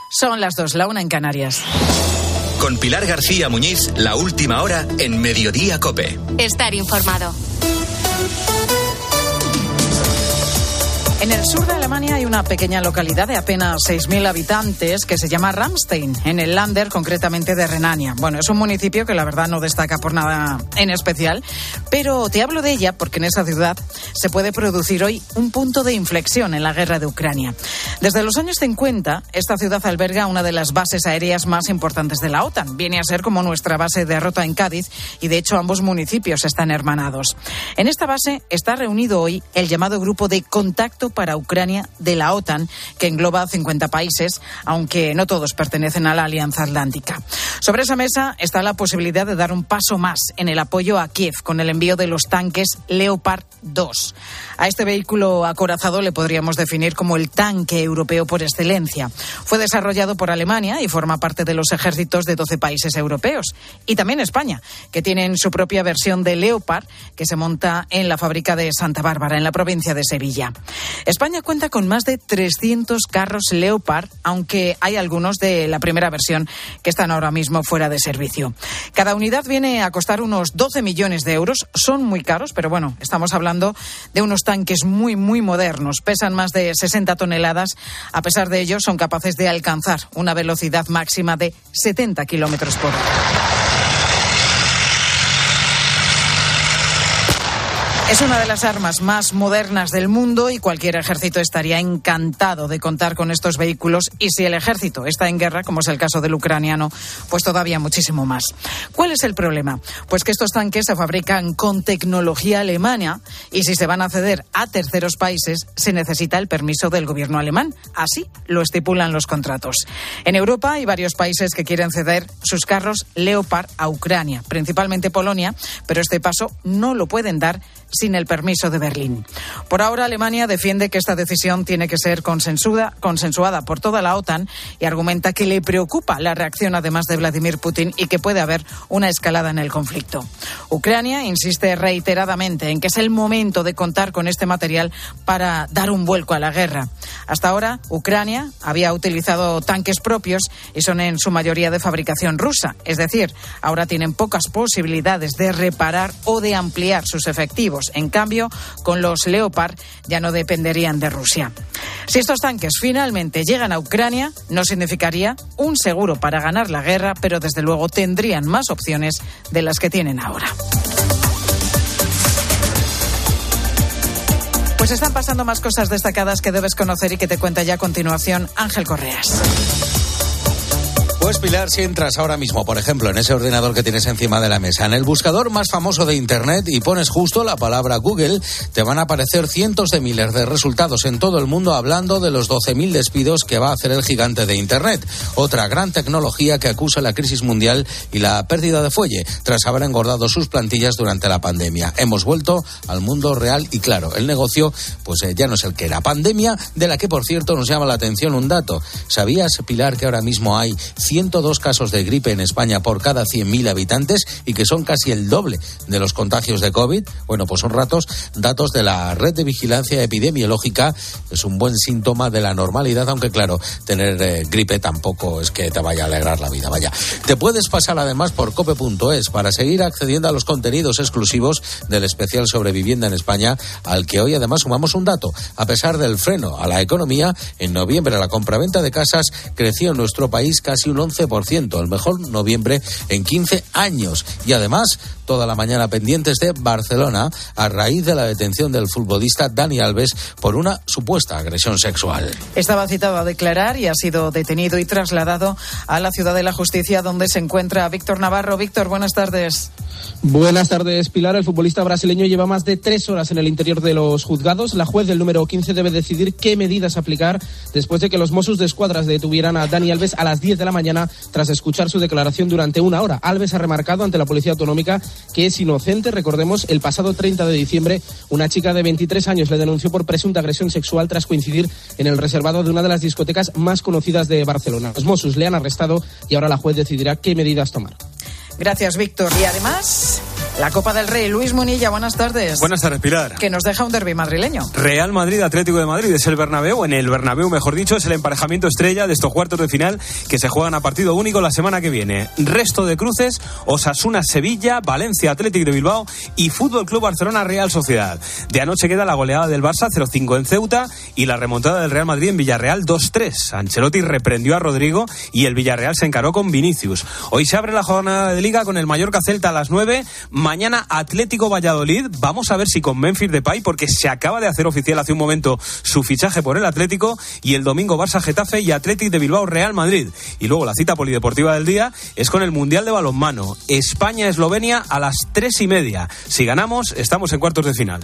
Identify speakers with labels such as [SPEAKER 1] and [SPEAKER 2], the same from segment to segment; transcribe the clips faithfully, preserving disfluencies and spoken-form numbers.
[SPEAKER 1] Son las dos, la una en Canarias.
[SPEAKER 2] Con Pilar García Muñiz, la última hora en Mediodía COPE.
[SPEAKER 3] Estar informado.
[SPEAKER 1] En el sur de Alemania hay una pequeña localidad de apenas seis mil habitantes que se llama Ramstein, en el Länder, concretamente de Renania. Bueno, es un municipio que la verdad no destaca por nada en especial, pero te hablo de ella porque en esa ciudad se puede producir hoy un punto de inflexión en la guerra de Ucrania. Desde los años cincuenta, esta ciudad alberga una de las bases aéreas más importantes de la OTAN. Viene a ser como nuestra base de Rota en Cádiz y de hecho ambos municipios están hermanados. En esta base está reunido hoy el llamado Grupo de Contacto para Ucrania de la OTAN, que engloba cincuenta países, aunque no todos pertenecen a la Alianza Atlántica. Sobre esa mesa está la posibilidad de dar un paso más en el apoyo a Kiev con el envío de los tanques Leopard dos. A este vehículo acorazado le podríamos definir como el tanque europeo por excelencia. Fue desarrollado por Alemania y forma parte de los ejércitos de doce países europeos. Y también España, que tienen su propia versión de Leopard, que se monta en la fábrica de Santa Bárbara, en la provincia de Sevilla. España cuenta con más de trescientos carros Leopard, aunque hay algunos de la primera versión que están ahora mismo fuera de servicio. Cada unidad viene a costar unos doce millones de euros. Son muy caros, pero bueno, estamos hablando de unos tanques muy, muy modernos. Pesan más de sesenta toneladas. A pesar de ello, son capaces de alcanzar una velocidad máxima de setenta kilómetros por hora. Es una de las armas más modernas del mundo y cualquier ejército estaría encantado de contar con estos vehículos, y si el ejército está en guerra, como es el caso del ucraniano, pues todavía muchísimo más. ¿Cuál es el problema? Pues que estos tanques se fabrican con tecnología alemana y si se van a ceder a terceros países se necesita el permiso del gobierno alemán. Así lo estipulan los contratos. En Europa hay varios países que quieren ceder sus carros Leopard a Ucrania, principalmente Polonia, pero este paso no lo pueden dar sin el permiso de Berlín. Por ahora, Alemania defiende que esta decisión tiene que ser consensuada, consensuada por toda la OTAN y argumenta que le preocupa la reacción además de Vladimir Putin y que puede haber una escalada en el conflicto. Ucrania insiste reiteradamente en que es el momento de contar con este material para dar un vuelco a la guerra. Hasta ahora, Ucrania había utilizado tanques propios y son en su mayoría de fabricación rusa, es decir, ahora tienen pocas posibilidades de reparar o de ampliar sus efectivos. En cambio, con los Leopard ya no dependerían de Rusia. Si estos tanques finalmente llegan a Ucrania, no significaría un seguro para ganar la guerra, pero desde luego tendrían más opciones de las que tienen ahora. Pues están pasando más cosas destacadas que debes conocer y que te cuenta ya a continuación Ángel Correas.
[SPEAKER 4] Pues Pilar, si entras ahora mismo, por ejemplo, en ese ordenador que tienes encima de la mesa, en el buscador más famoso de Internet y pones justo la palabra Google, te van a aparecer cientos de miles de resultados en todo el mundo hablando de los doce mil despidos que va a hacer el gigante de Internet. Otra gran tecnología que acusa la crisis mundial y la pérdida de fuelle tras haber engordado sus plantillas durante la pandemia. Hemos vuelto al mundo real y claro, el negocio pues eh, ya no es el que era. Pandemia de la que, por cierto, nos llama la atención un dato. ¿Sabías, Pilar, que ahora mismo hay ciento dos casos de gripe en España por cada cien mil habitantes y que son casi el doble de los contagios de COVID? Bueno, pues son ratos, datos de la Red de Vigilancia Epidemiológica. Es un buen síntoma de la normalidad, aunque claro, tener eh, gripe tampoco es que te vaya a alegrar la vida, vaya. Te puedes pasar además por cope punto es para seguir accediendo a los contenidos exclusivos del especial sobre vivienda en España, al que hoy además sumamos un dato. A pesar del freno a la economía, en noviembre la compraventa de casas creció en nuestro país casi un once por ciento, el mejor noviembre en quince años. Y además, toda la mañana pendientes de Barcelona a raíz de la detención del futbolista Dani Alves por una supuesta agresión sexual.
[SPEAKER 1] Estaba citado a declarar y ha sido detenido y trasladado a la Ciudad de la Justicia, donde se encuentra Víctor Navarro. Víctor, buenas tardes.
[SPEAKER 5] Buenas tardes, Pilar. El futbolista brasileño lleva más de tres horas en el interior de los juzgados. La juez del número quince debe decidir qué medidas aplicar después de que los Mossos de Escuadra detuvieran a Dani Alves a las diez de la mañana tras escuchar su declaración durante una hora. Alves ha remarcado ante la Policía Autonómica que es inocente. Recordemos, el pasado treinta de diciembre, una chica de veintitrés años le denunció por presunta agresión sexual tras coincidir en el reservado de una de las discotecas más conocidas de Barcelona. Los Mossos le han arrestado y ahora la juez decidirá qué medidas tomar.
[SPEAKER 1] Gracias, Víctor. Y además, La Copa del Rey. Luis Munilla, buenas tardes.
[SPEAKER 3] Buenas tardes, Pilar.
[SPEAKER 1] Que nos deja un derbi madrileño.
[SPEAKER 3] Real Madrid, Atlético de Madrid, es el Bernabéu. En el Bernabéu, mejor dicho, es el emparejamiento estrella de estos cuartos de final que se juegan a partido único la semana que viene. Resto de cruces: Osasuna, Sevilla, Valencia, Atlético de Bilbao y Fútbol Club Barcelona, Real Sociedad. De anoche queda la goleada del Barça cero cinco en Ceuta y la remontada del Real Madrid en Villarreal dos tres. Ancelotti reprendió a Rodrigo y el Villarreal se encaró con Vinicius. Hoy se abre la jornada de Liga con el Mallorca Celta a las nueve. Mañana Atlético Valladolid. Vamos a ver si con Memphis Depay, porque se acaba de hacer oficial hace un momento su fichaje por el Atlético. Y el domingo Barça Getafe y Atlético de Bilbao Real Madrid. Y luego la cita polideportiva del día es con el Mundial de Balonmano. España-Eslovenia a las tres y media. Si ganamos, estamos en cuartos de final.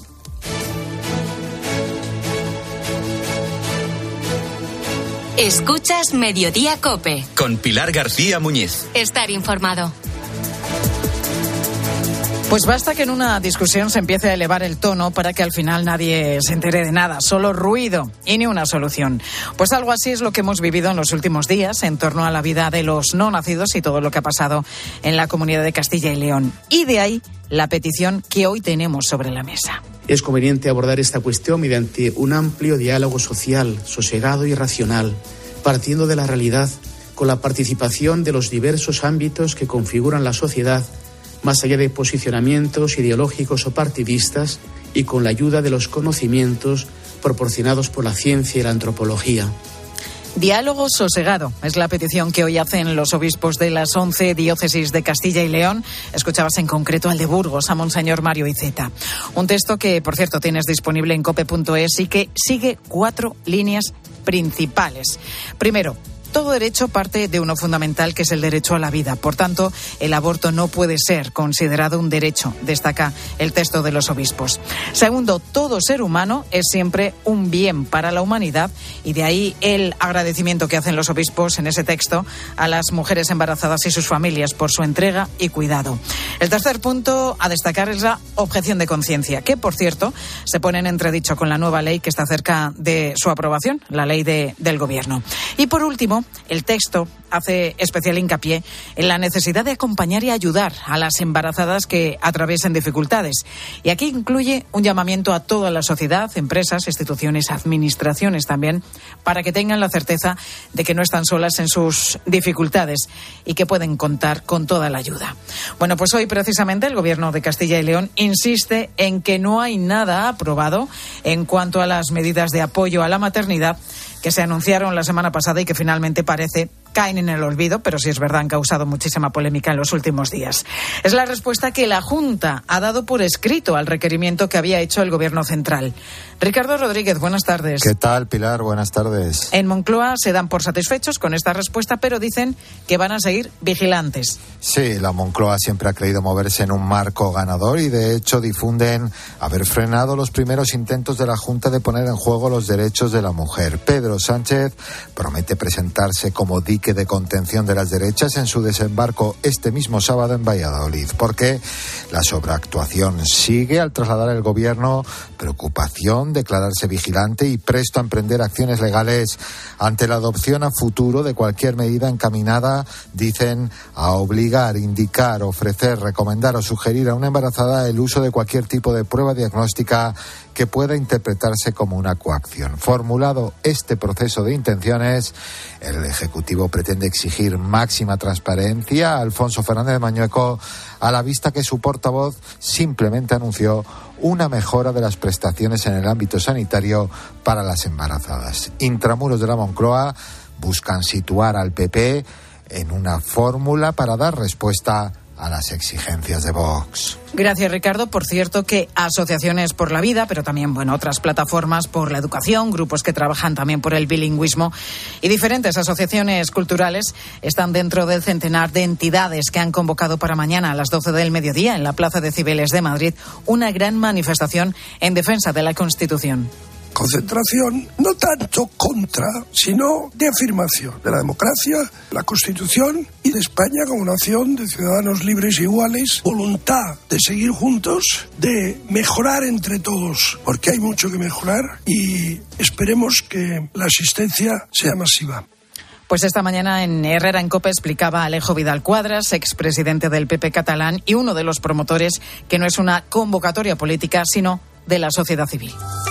[SPEAKER 6] Escuchas Mediodía COPE.
[SPEAKER 2] Con Pilar García Muñiz.
[SPEAKER 6] Estar informado.
[SPEAKER 1] Pues basta que en una discusión se empiece a elevar el tono para que al final nadie se entere de nada, solo ruido y ni una solución. Pues algo así es lo que hemos vivido en los últimos días en torno a la vida de los no nacidos y todo lo que ha pasado en la Comunidad de Castilla y León. Y de ahí la petición que hoy tenemos sobre la mesa.
[SPEAKER 7] Es conveniente abordar esta cuestión mediante un amplio diálogo social, sosegado y racional, partiendo de la realidad, con la participación de los diversos ámbitos que configuran la sociedad, más allá de posicionamientos ideológicos o partidistas, y con la ayuda de los conocimientos proporcionados por la ciencia y la antropología.
[SPEAKER 1] Diálogo sosegado es la petición que hoy hacen los obispos de las once diócesis de Castilla y León. Escuchabas en concreto al de Burgos, a Monseñor Mario Iceta. Un texto que, por cierto, tienes disponible en cope punto es y que sigue cuatro líneas principales. Primero, todo derecho parte de uno fundamental, que es el derecho a la vida. Por tanto, el aborto no puede ser considerado un derecho, destaca el texto de los obispos. Segundo, todo ser humano es siempre un bien para la humanidad, y de ahí el agradecimiento que hacen los obispos en ese texto a las mujeres embarazadas y sus familias por su entrega y cuidado. El tercer punto a destacar es la objeción de conciencia, que, por cierto, se pone en entredicho con la nueva ley que está cerca de su aprobación, la ley de, del Gobierno. Y por último, el texto hace especial hincapié en la necesidad de acompañar y ayudar a las embarazadas que atraviesen dificultades. Y aquí incluye un llamamiento a toda la sociedad, empresas, instituciones, administraciones también, para que tengan la certeza de que no están solas en sus dificultades y que pueden contar con toda la ayuda. Bueno, pues hoy precisamente el Gobierno de Castilla y León insiste en que no hay nada aprobado en cuanto a las medidas de apoyo a la maternidad que se anunciaron la semana pasada y que finalmente parece caen en el olvido, pero sí es verdad, han causado muchísima polémica en los últimos días. Es la respuesta que la Junta ha dado por escrito al requerimiento que había hecho el Gobierno central. Ricardo Rodríguez, buenas tardes.
[SPEAKER 8] ¿Qué tal, Pilar? Buenas tardes.
[SPEAKER 1] En Moncloa se dan por satisfechos con esta respuesta, pero dicen que van a seguir vigilantes.
[SPEAKER 8] Sí, la Moncloa siempre ha creído moverse en un marco ganador y, de hecho, difunden haber frenado los primeros intentos de la Junta de poner en juego los derechos de la mujer. Pedro Sánchez promete presentarse como dique de contención de las derechas en su desembarco este mismo sábado en Valladolid, porque la sobreactuación sigue al trasladar el Gobierno preocupación, declararse vigilante y presto a emprender acciones legales ante la adopción a futuro de cualquier medida encaminada, dicen, a obligar, indicar, ofrecer, recomendar o sugerir a una embarazada el uso de cualquier tipo de prueba diagnóstica que pueda interpretarse como una coacción. Formulado este proceso de intenciones, el Ejecutivo pretende exigir máxima transparencia a Alfonso Fernández Mañueco, a la vista que su portavoz simplemente anunció una mejora de las prestaciones en el ámbito sanitario para las embarazadas. Intramuros de la Moncloa buscan situar al P P en una fórmula para dar respuesta a las exigencias de Vox.
[SPEAKER 1] Gracias, Ricardo. Por cierto, que asociaciones por la vida, pero también, bueno, otras plataformas por la educación, grupos que trabajan también por el bilingüismo y diferentes asociaciones culturales están dentro del centenar de entidades que han convocado para mañana a las doce del mediodía en la Plaza de Cibeles de Madrid una gran manifestación en defensa de la Constitución.
[SPEAKER 9] Concentración no tanto contra, sino de afirmación de la democracia, la Constitución y de España como nación de ciudadanos libres e iguales, voluntad de seguir juntos, de mejorar entre todos, porque hay mucho que mejorar, y esperemos que la asistencia sea masiva.
[SPEAKER 1] Pues esta mañana en Herrera en COPE explicaba Alejo Vidal Cuadras, expresidente del P P catalán y uno de los promotores, que no es una convocatoria política, sino de la sociedad civil.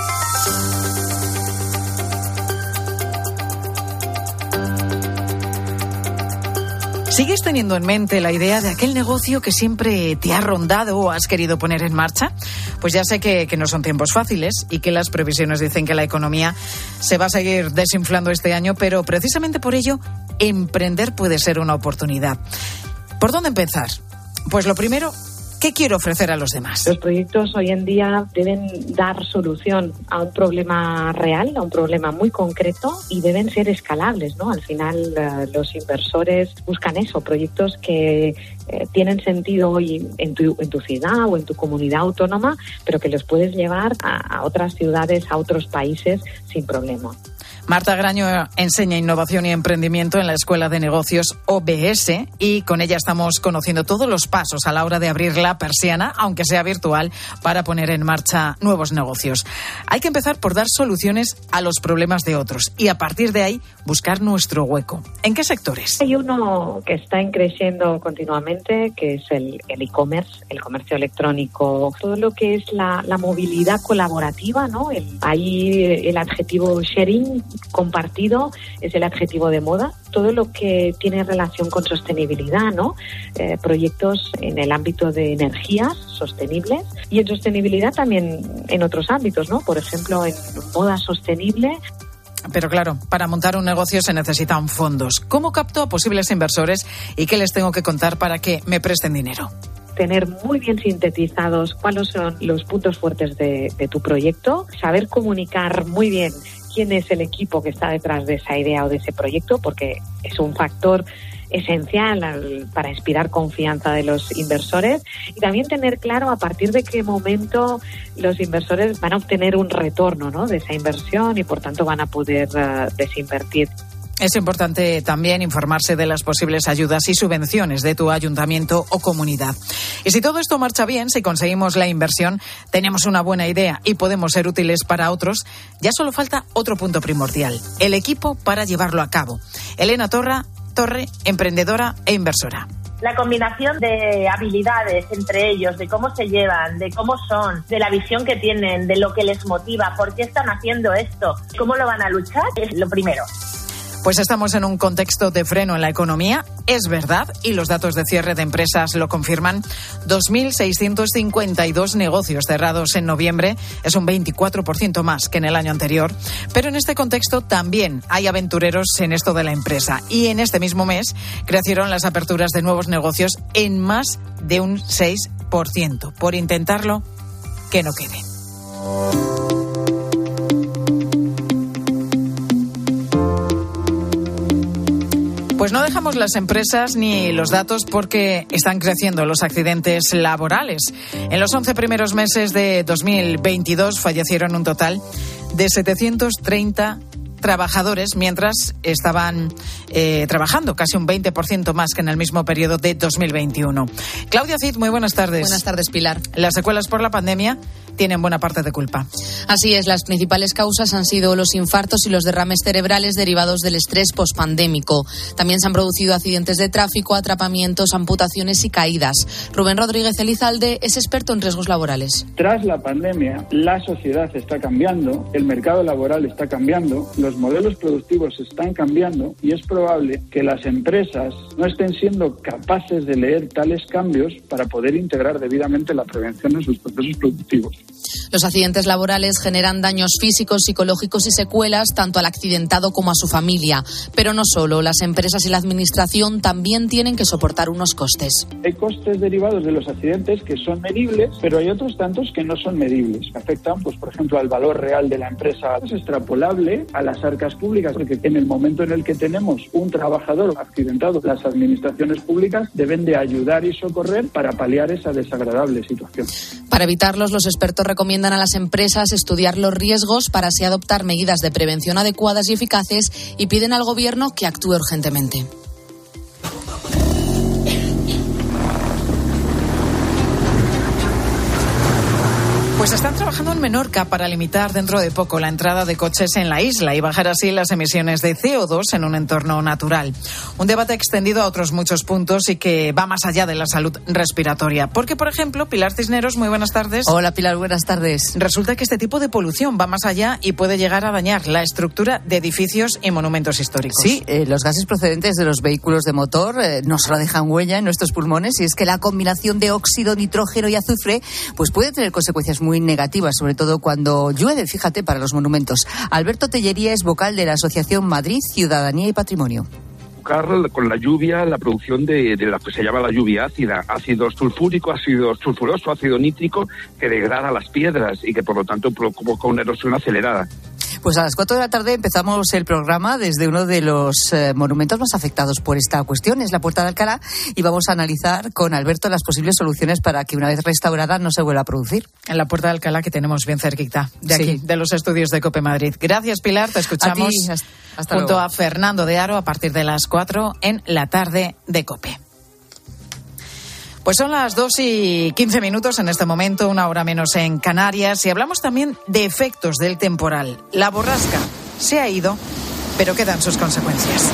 [SPEAKER 1] ¿Sigues teniendo en mente la idea de aquel negocio que siempre te ha rondado o has querido poner en marcha? Pues ya sé que, que no son tiempos fáciles y que las previsiones dicen que la economía se va a seguir desinflando este año, pero precisamente por ello, emprender puede ser una oportunidad. ¿Por dónde empezar? Pues lo primero, ¿qué quiero ofrecer a los demás?
[SPEAKER 10] Los proyectos hoy en día deben dar solución a un problema real, a un problema muy concreto, y deben ser escalables, ¿no? Al final, uh, los inversores buscan eso, proyectos que eh, tienen sentido hoy en tu, en tu ciudad o en tu comunidad autónoma, pero que los puedes llevar a, a otras ciudades, a otros países sin problema.
[SPEAKER 1] Marta Graño enseña innovación y emprendimiento en la Escuela de Negocios O B S y con ella estamos conociendo todos los pasos a la hora de abrir la persiana, aunque sea virtual, para poner en marcha nuevos negocios. Hay que empezar por dar soluciones a los problemas de otros y a partir de ahí buscar nuestro hueco. ¿En qué sectores?
[SPEAKER 10] Hay uno que está creciendo continuamente, que es el el e-commerce, el comercio electrónico, todo lo que es la, la movilidad colaborativa, ¿no? El, ahí el adjetivo sharing, compartido, es el adjetivo de moda. Todo lo que tiene relación con sostenibilidad, ¿no? Eh, proyectos en el ámbito de energías sostenibles y en sostenibilidad también en otros ámbitos, ¿no? Por ejemplo, en moda sostenible.
[SPEAKER 1] Pero claro, para montar un negocio se necesitan fondos. ¿Cómo capto a posibles inversores y qué les tengo que contar para que me presten dinero?
[SPEAKER 10] Tener muy bien sintetizados cuáles son los puntos fuertes de, de tu proyecto, saber comunicar muy bien quién es el equipo que está detrás de esa idea o de ese proyecto, porque es un factor esencial al, para inspirar confianza de los inversores, y también tener claro a partir de qué momento los inversores van a obtener un retorno, ¿no?, de esa inversión y por tanto van a poder uh, desinvertir.
[SPEAKER 1] Es importante también informarse de las posibles ayudas y subvenciones de tu ayuntamiento o comunidad. Y si todo esto marcha bien, si conseguimos la inversión, tenemos una buena idea y podemos ser útiles para otros, ya solo falta otro punto primordial, el equipo para llevarlo a cabo. Elena Torra, Torre, emprendedora e inversora.
[SPEAKER 11] La combinación de habilidades entre ellos, de cómo se llevan, de cómo son, de la visión que tienen, de lo que les motiva, por qué están haciendo esto, cómo lo van a luchar, es lo primero.
[SPEAKER 1] Pues estamos en un contexto de freno en la economía, es verdad, y los datos de cierre de empresas lo confirman. dos mil seiscientos cincuenta y dos negocios cerrados en noviembre, es un veinticuatro por ciento más que en el año anterior. Pero en este contexto también hay aventureros en esto de la empresa. Y en este mismo mes crecieron las aperturas de nuevos negocios en más de un seis por ciento. Por intentarlo, que no quede. Pues no dejamos las empresas ni los datos porque están creciendo los accidentes laborales. En los once primeros meses de dos mil veintidós fallecieron un total de setecientos treinta trabajadores mientras estaban eh, trabajando, casi un veinte por ciento más que en el mismo periodo de dos mil veintiuno. Claudia Cid, muy buenas tardes.
[SPEAKER 12] Buenas tardes, Pilar.
[SPEAKER 1] Las secuelas por la pandemia tienen buena parte de culpa.
[SPEAKER 12] Así es, las principales causas han sido los infartos y los derrames cerebrales derivados del estrés pospandémico. También se han producido accidentes de tráfico, atrapamientos, amputaciones y caídas. Rubén Rodríguez Elizalde es experto en riesgos laborales.
[SPEAKER 13] Tras la pandemia, la sociedad está cambiando, el mercado laboral está cambiando, los modelos productivos están cambiando y es probable que las empresas no estén siendo capaces de leer tales cambios para poder integrar debidamente la prevención en sus procesos productivos.
[SPEAKER 12] Los accidentes laborales generan daños físicos, psicológicos y secuelas tanto al accidentado como a su familia. Pero no solo, las empresas y la administración también tienen que soportar unos costes.
[SPEAKER 13] Hay costes derivados de los accidentes que son medibles, pero hay otros tantos que no son medibles, que afectan, pues, por ejemplo, al valor real de la empresa. Es extrapolable a las arcas públicas, porque en el momento en el que tenemos un trabajador accidentado, las administraciones públicas deben de ayudar y socorrer para paliar esa desagradable situación.
[SPEAKER 12] Para evitarlos, los expertos recomiendan a las empresas estudiar los riesgos para así adoptar medidas de prevención adecuadas y eficaces y piden al Gobierno que actúe urgentemente.
[SPEAKER 1] Pues están trabajando en Menorca para limitar dentro de poco la entrada de coches en la isla y bajar así las emisiones de C O dos en un entorno natural. Un debate extendido a otros muchos puntos y que va más allá de la salud respiratoria. Porque, por ejemplo, Pilar Cisneros, muy buenas tardes.
[SPEAKER 14] Hola, Pilar, buenas tardes.
[SPEAKER 1] Resulta que este tipo de polución va más allá y puede llegar a dañar la estructura de edificios y monumentos históricos.
[SPEAKER 14] Sí, eh, los gases procedentes de los vehículos de motor eh, no solo dejan huella en nuestros pulmones, y es que la combinación de óxido, nitrógeno y azufre pues puede tener consecuencias muy negativas, sobre todo cuando llueve, fíjate, para los monumentos. Alberto Tellería es vocal de la Asociación Madrid Ciudadanía y Patrimonio.
[SPEAKER 15] Con la lluvia, la producción de, de lo que se llama la lluvia ácida, ácido sulfúrico, ácido sulfuroso, ácido nítrico, que degrada las piedras y que por lo tanto provoca una erosión acelerada.
[SPEAKER 14] Pues a las cuatro de la tarde empezamos el programa desde uno de los eh, monumentos más afectados por esta cuestión, es la Puerta de Alcalá, y vamos a analizar con Alberto las posibles soluciones para que una vez restaurada no se vuelva a producir.
[SPEAKER 1] En la Puerta de Alcalá, que tenemos bien cerquita de aquí, sí, de los estudios de COPE Madrid. Gracias, Pilar, te escuchamos
[SPEAKER 14] a ti, hasta, hasta
[SPEAKER 1] junto
[SPEAKER 14] luego.
[SPEAKER 1] a Fernando de Aro a partir de las cuatro en la tarde de COPE. Pues son las dos y quince minutos en este momento, una hora menos en Canarias, y hablamos también de efectos del temporal. La borrasca se ha ido, pero quedan sus consecuencias.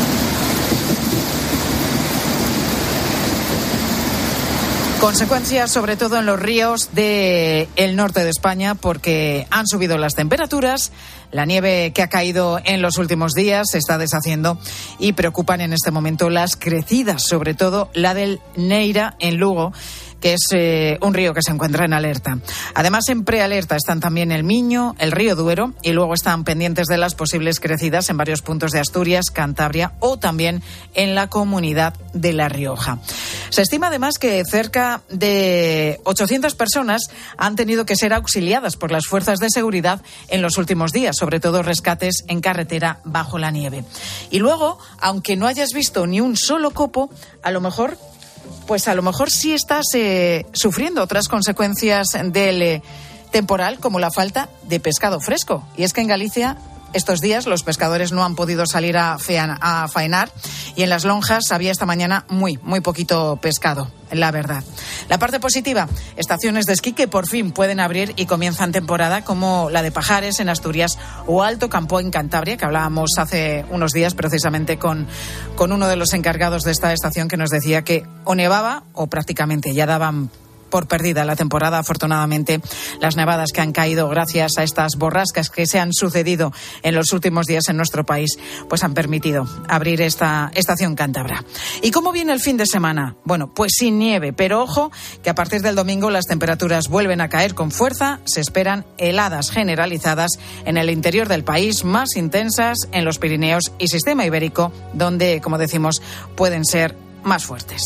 [SPEAKER 1] Consecuencias sobre todo en los ríos del norte de España, porque han subido las temperaturas, la nieve que ha caído en los últimos días se está deshaciendo y preocupan en este momento las crecidas, sobre todo la del Neira en Lugo, que es eh, un río que se encuentra en alerta. Además, en prealerta están también el Miño, el río Duero, y luego están pendientes de las posibles crecidas en varios puntos de Asturias, Cantabria o también en la comunidad de La Rioja. Se estima además que cerca de ochocientas personas han tenido que ser auxiliadas por las fuerzas de seguridad en los últimos días, sobre todo rescates en carretera bajo la nieve. Y luego, aunque no hayas visto ni un solo copo, a lo mejor pues a lo mejor sí estás eh, sufriendo otras consecuencias del eh, temporal, como la falta de pescado fresco. Y es que en Galicia estos días los pescadores no han podido salir a, fean, a faenar, y en las lonjas había esta mañana muy, muy poquito pescado, la verdad. La parte positiva, estaciones de esquí que por fin pueden abrir y comienzan temporada, como la de Pajares en Asturias o Alto Campo en Cantabria, que hablábamos hace unos días precisamente con, con uno de los encargados de esta estación, que nos decía que o nevaba o prácticamente ya daban por perdida la temporada. Afortunadamente, las nevadas que han caído gracias a estas borrascas que se han sucedido en los últimos días en nuestro país, pues han permitido abrir esta estación cántabra. ¿Y cómo viene el fin de semana? Bueno, pues sin nieve, pero ojo que a partir del domingo las temperaturas vuelven a caer con fuerza. Se esperan heladas generalizadas en el interior del país, más intensas en los Pirineos y Sistema Ibérico, donde, como decimos, pueden ser más fuertes.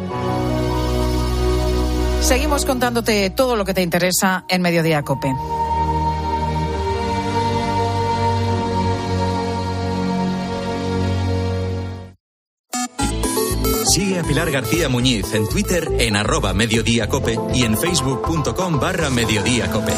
[SPEAKER 1] Seguimos contándote todo lo que te interesa en Mediodía COPE.
[SPEAKER 2] Sigue a Pilar García Muñiz en Twitter en arroba Mediodía COPE y en facebook.com barra Mediodía COPE.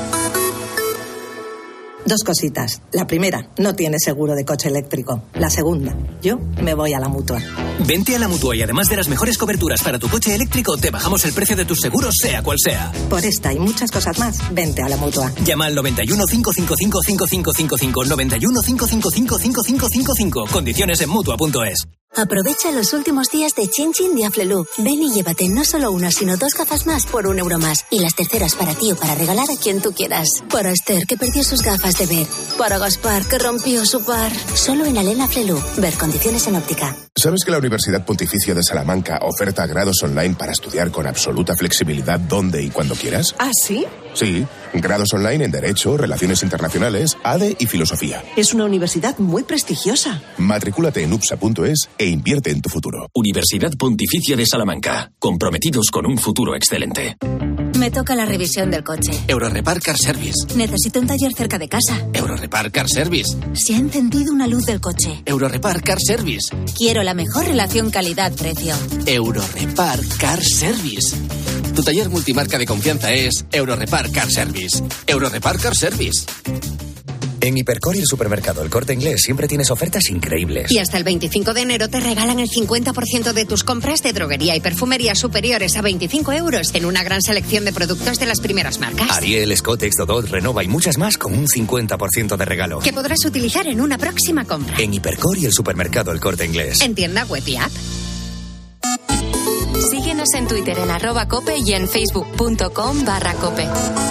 [SPEAKER 16] Dos cositas. La primera, no tienes seguro de coche eléctrico. La segunda, yo me voy a la Mutua.
[SPEAKER 17] Vente a la Mutua y además de las mejores coberturas para tu coche eléctrico, te bajamos el precio de tus seguros, sea cual sea.
[SPEAKER 16] Por esta y muchas cosas más, vente a la Mutua.
[SPEAKER 17] Llama al noventa y uno, cinco cinco cinco, cinco cinco cinco cinco, noventa y uno, cinco cinco cinco, cinco cinco cinco cinco. Condiciones en Mutua punto es.
[SPEAKER 18] Aprovecha los últimos días de Chin Chin de Aflelu. Ven y llévate no solo una, sino dos gafas más por un euro más. Y las terceras para ti o para regalar a quien tú quieras. Para Esther, que perdió sus gafas de ver. Para Gaspar, que rompió su par. Solo en Alena Aflelu. Ver condiciones en óptica.
[SPEAKER 19] ¿Sabes que la Universidad Pontificia de Salamanca oferta grados online para estudiar con absoluta flexibilidad donde y cuando quieras?
[SPEAKER 16] ¿Ah, sí?
[SPEAKER 19] Sí, grados online en Derecho, Relaciones Internacionales, A D E y Filosofía.
[SPEAKER 16] Es una universidad muy prestigiosa.
[SPEAKER 19] Matricúlate en U P S A punto es e invierte en tu futuro.
[SPEAKER 17] Universidad Pontificia de Salamanca. Comprometidos con un futuro excelente.
[SPEAKER 18] Me toca la revisión del coche.
[SPEAKER 17] Eurorepar Car Service.
[SPEAKER 18] Necesito un taller cerca de casa.
[SPEAKER 17] Eurorepar Car Service.
[SPEAKER 18] Se ha encendido una luz del coche.
[SPEAKER 17] Eurorepar Car Service.
[SPEAKER 18] Quiero la mejor relación calidad-precio.
[SPEAKER 17] Eurorepar Car Service. Tu taller multimarca de confianza es Eurorepar Car Service. Eurorepar Car Service.
[SPEAKER 20] En Hipercor y el supermercado El Corte Inglés siempre tienes ofertas increíbles.
[SPEAKER 21] Y hasta el veinticinco de enero te regalan el cincuenta por ciento de tus compras de droguería y perfumería superiores a veinticinco euros en una gran selección de productos de las primeras marcas.
[SPEAKER 20] Ariel, Scottex, Dodot, Renova y muchas más con un cincuenta por ciento de regalo.
[SPEAKER 21] Que podrás utilizar en una próxima compra.
[SPEAKER 20] En Hipercor y el supermercado El Corte Inglés.
[SPEAKER 21] En tienda web y app.
[SPEAKER 6] Síguenos en Twitter en arroba cope y en facebook.com barra cope.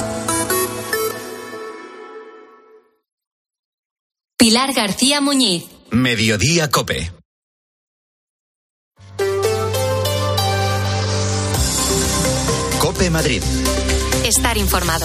[SPEAKER 6] Pilar García Muñiz.
[SPEAKER 2] Mediodía Cope. Cope Madrid.
[SPEAKER 6] Estar informado.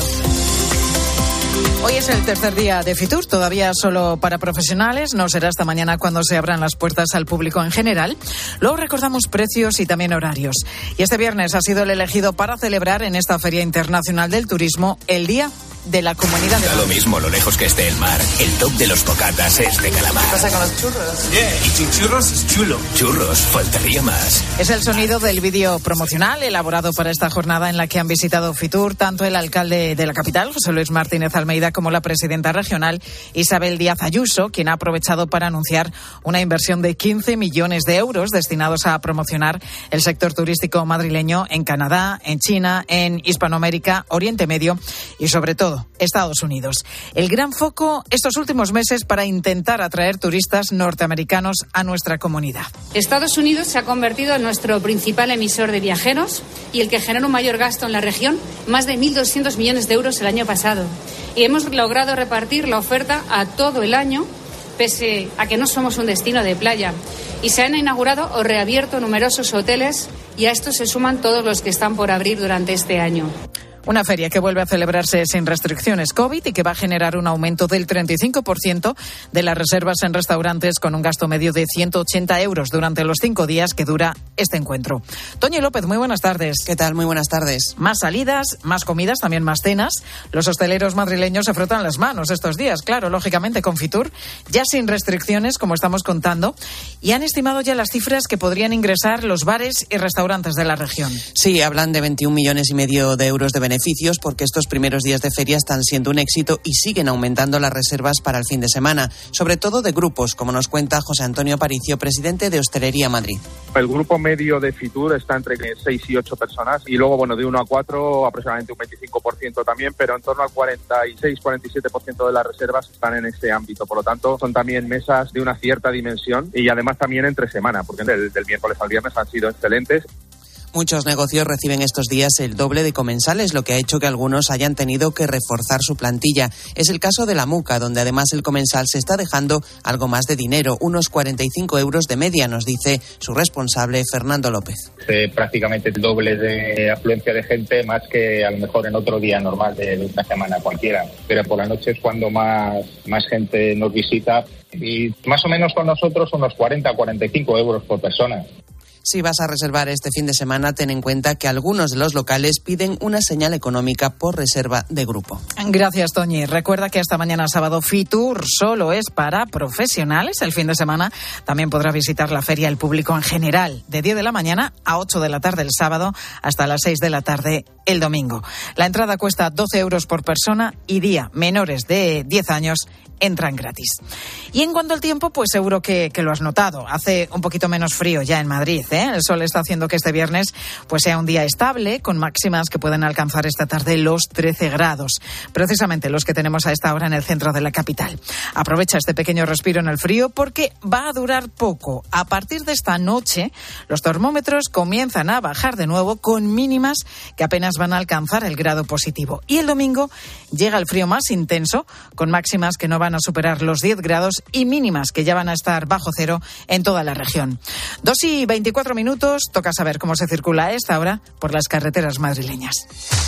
[SPEAKER 1] Hoy es el tercer día de Fitur, todavía solo para profesionales, no será hasta mañana cuando se abran las puertas al público en general. Luego recordamos precios y también horarios. Y este viernes ha sido el elegido para celebrar en esta Feria Internacional del Turismo el Día de la Comunidad de
[SPEAKER 17] Da lo mismo lo lejos que esté el mar. El top de los bocatas es de calamar.
[SPEAKER 1] ¿Qué pasa con los churros?
[SPEAKER 17] Yeah, y sin churros es chulo. Churros, faltaría más.
[SPEAKER 1] Es el sonido del vídeo promocional elaborado para esta jornada en la que han visitado Fitur tanto el alcalde de la capital, José Luis Martínez Almeida, como la presidenta regional, Isabel Díaz Ayuso, quien ha aprovechado para anunciar una inversión de quince millones de euros destinados a promocionar el sector turístico madrileño en Canadá, en China, en Hispanoamérica, Oriente Medio y sobre todo Estados Unidos. El gran foco estos últimos meses para intentar atraer turistas norteamericanos a nuestra comunidad.
[SPEAKER 22] Estados Unidos se ha convertido en nuestro principal emisor de viajeros y el que genera un mayor gasto en la región, más de mil doscientos millones de euros el año pasado. Y hemos logrado repartir la oferta a todo el año, pese a que no somos un destino de playa. Y se han inaugurado o reabierto numerosos hoteles y a esto se suman todos los que están por abrir durante este año.
[SPEAKER 1] Una feria que vuelve a celebrarse sin restricciones COVID y que va a generar un aumento del treinta y cinco por ciento de las reservas en restaurantes con un gasto medio de ciento ochenta euros durante los cinco días que dura este encuentro. Toñi López, muy buenas tardes.
[SPEAKER 23] ¿Qué tal? Muy buenas tardes.
[SPEAKER 1] Más salidas, más comidas, también más cenas. Los hosteleros madrileños se frotan las manos estos días, claro, lógicamente con Fitur, ya sin restricciones, como estamos contando, y han estimado ya las cifras que podrían ingresar los bares y restaurantes de la región.
[SPEAKER 23] Sí, hablan de veintiún millones y medio de euros de beneficios. beneficios porque estos primeros días de feria están siendo un éxito y siguen aumentando las reservas para el fin de semana, sobre todo de grupos, como nos cuenta José Antonio Aparicio, presidente de Hostelería Madrid.
[SPEAKER 24] El grupo medio de Fitur está entre seis y ocho personas y luego, bueno, de uno a cuatro aproximadamente un veinticinco por ciento también, pero en torno al cuarenta y seis, cuarenta y siete por ciento de las reservas están en ese ámbito. Por lo tanto, son también mesas de una cierta dimensión y además también entre semana, porque del, del miércoles al viernes han sido excelentes.
[SPEAKER 23] Muchos negocios reciben estos días el doble de comensales, lo que ha hecho que algunos hayan tenido que reforzar su plantilla. Es el caso de la Muca, donde además el comensal se está dejando algo más de dinero, unos cuarenta y cinco euros de media, nos dice su responsable Fernando López.
[SPEAKER 25] Eh, prácticamente el doble de afluencia de gente, más que a lo mejor en otro día normal de, de una semana cualquiera. Pero por la noche es cuando más, más gente nos visita y más o menos con nosotros unos cuarenta a cuarenta y cinco euros por persona.
[SPEAKER 23] Si vas a reservar este fin de semana, ten en cuenta que algunos de los locales piden una señal económica por reserva de grupo.
[SPEAKER 1] Gracias, Toñi. Recuerda que hasta mañana sábado Fitur solo es para profesionales. El fin de semana también podrá visitar la feria el público en general, de diez de la mañana a ocho de la tarde el sábado hasta las seis de la tarde el domingo. La entrada cuesta doce euros por persona y día menores de diez años entran gratis. Y en cuanto al tiempo, pues seguro que, que lo has notado. Hace un poquito menos frío ya en Madrid, ¿eh? El sol está haciendo que este viernes pues sea un día estable, con máximas que pueden alcanzar esta tarde los trece grados. Precisamente los que tenemos a esta hora en el centro de la capital. Aprovecha este pequeño respiro en el frío porque va a durar poco. A partir de esta noche, los termómetros comienzan a bajar de nuevo con mínimas que apenas van a alcanzar el grado positivo. Y el domingo llega el frío más intenso, con máximas que no van a superar los diez grados y mínimas que ya van a estar bajo cero en toda la región. Dos y veinticuatro minutos, toca saber cómo se circula a esta hora por las carreteras madrileñas.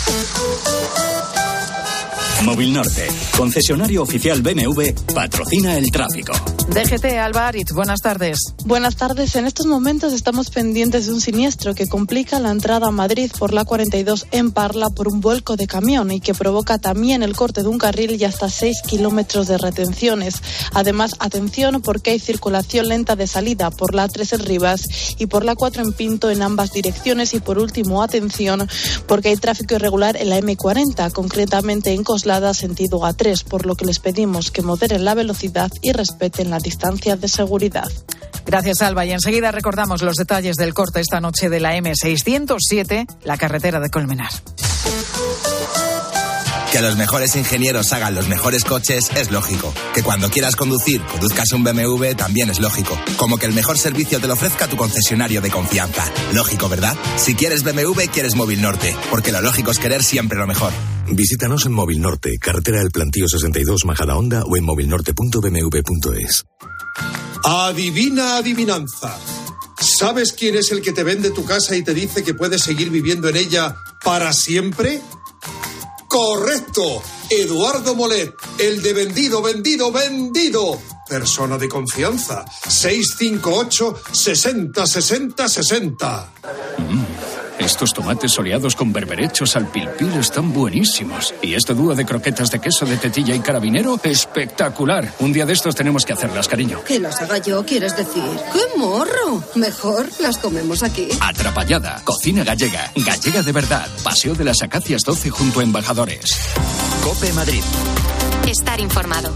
[SPEAKER 26] Móvil Norte, concesionario oficial B M W, patrocina el tráfico.
[SPEAKER 1] D G T, Alba Aritz, buenas tardes.
[SPEAKER 27] Buenas tardes. En estos momentos estamos pendientes de un siniestro que complica la entrada a Madrid por la cuarenta y dos en Parla por un vuelco de camión y que provoca también el corte de un carril y hasta seis kilómetros de retenciones. Además, atención porque hay circulación lenta de salida por la A tres en Rivas y por la cuatro en Pinto en ambas direcciones. Y por último, atención porque hay tráfico irregular en la eme cuarenta, concretamente en Coslada, aislada sentido A tres, por lo que les pedimos que moderen la velocidad y respeten la distancia de seguridad.
[SPEAKER 1] Gracias, Alba. Y enseguida recordamos los detalles del corte esta noche de la eme seiscientos siete, la carretera de Colmenar.
[SPEAKER 3] Que los mejores ingenieros hagan los mejores coches es lógico. Que cuando quieras conducir, conduzcas un B M W también es lógico. Como que el mejor servicio te lo ofrezca tu concesionario de confianza. Lógico, ¿verdad? Si quieres B M W, quieres Móvil Norte. Porque lo lógico es querer siempre lo mejor.
[SPEAKER 4] Visítanos en Móvil Norte, carretera del Plantío sesenta y dos, Majadahonda, o en movilnorte punto b m w punto es.
[SPEAKER 5] Adivina adivinanza. ¿Sabes quién es el que te vende tu casa y te dice que puedes seguir viviendo en ella para siempre? ¡Correcto! Eduardo Molet, el de vendido, vendido, vendido. Persona de confianza. seis cinco ocho, sesenta, sesenta, sesenta.
[SPEAKER 7] Mm, estos tomates soleados con berberechos al pil pil están buenísimos. Y este dúo de croquetas de queso de tetilla y carabinero, espectacular. Un día de estos tenemos que hacerlas, cariño.
[SPEAKER 8] ¿Que las haga yo, quieres decir? ¡Qué morro! Mejor las comemos aquí.
[SPEAKER 7] Atrapallada, cocina gallega, gallega de verdad. Paseo de las Acacias doce junto a Embajadores.
[SPEAKER 2] COPE Madrid.
[SPEAKER 6] Estar informado.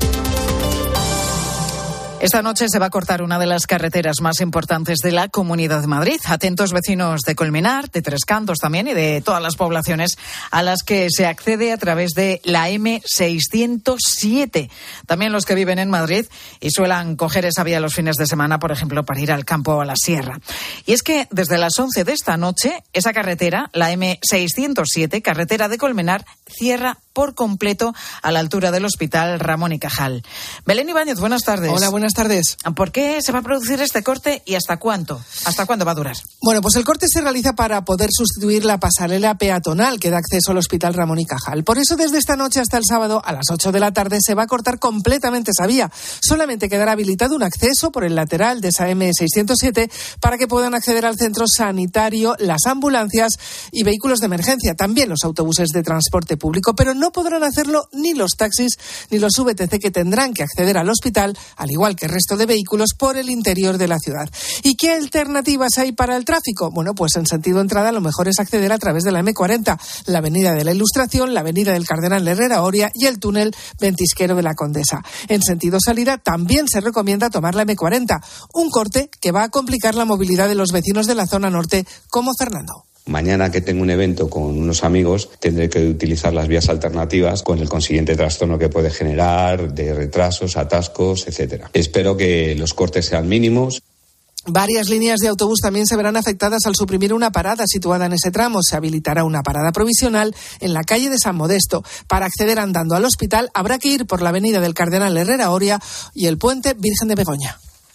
[SPEAKER 1] Esta noche se va a cortar una de las carreteras más importantes de la Comunidad de Madrid. Atentos vecinos de Colmenar, de Tres Cantos también y de todas las poblaciones a las que se accede a través de la eme seiscientos siete. También los que viven en Madrid y suelen coger esa vía los fines de semana, por ejemplo, para ir al campo o a la sierra. Y es que desde las once de esta noche, esa carretera, la eme seiscientos siete, carretera de Colmenar, cierra por completo a la altura del Hospital Ramón y Cajal. Belén Ibáñez, buenas tardes.
[SPEAKER 9] Hola, buenas tardes.
[SPEAKER 1] ¿Por qué se va a producir este corte y hasta cuánto? ¿Hasta cuándo va a durar?
[SPEAKER 9] Bueno, pues el corte se realiza para poder sustituir la pasarela peatonal que da acceso al Hospital Ramón y Cajal. Por eso, desde esta noche hasta el sábado a las ocho de la tarde se va a cortar completamente esa vía. Solamente quedará habilitado un acceso por el lateral de esa eme seiscientos siete para que puedan acceder al centro sanitario las ambulancias y vehículos de emergencia, también los autobuses de transporte público, pero no podrán hacerlo ni los taxis ni los ve te ce, que tendrán que acceder al hospital, al igual que el resto de vehículos, por el interior de la ciudad. ¿Y qué alternativas hay para el tráfico? Bueno, pues en sentido entrada lo mejor es acceder a través de la eme cuarenta, la avenida de la Ilustración, la avenida del Cardenal Herrera Oria y el túnel Ventisquero de la Condesa. En sentido salida también se recomienda tomar la eme cuarenta, un corte que va a complicar la movilidad de los vecinos de la zona norte, como Fernando.
[SPEAKER 10] Mañana que tengo un evento con unos amigos tendré que utilizar las vías alternativas con el consiguiente trastorno que puede generar de retrasos, atascos, etcétera. Espero que los cortes sean mínimos.
[SPEAKER 9] Varias líneas de autobús también se verán afectadas al suprimir una parada situada en ese tramo. Se habilitará una parada provisional en la calle de San Modesto. Para acceder andando al hospital habrá que ir por la avenida del Cardenal Herrera Oria y el puente Virgen de Begoña.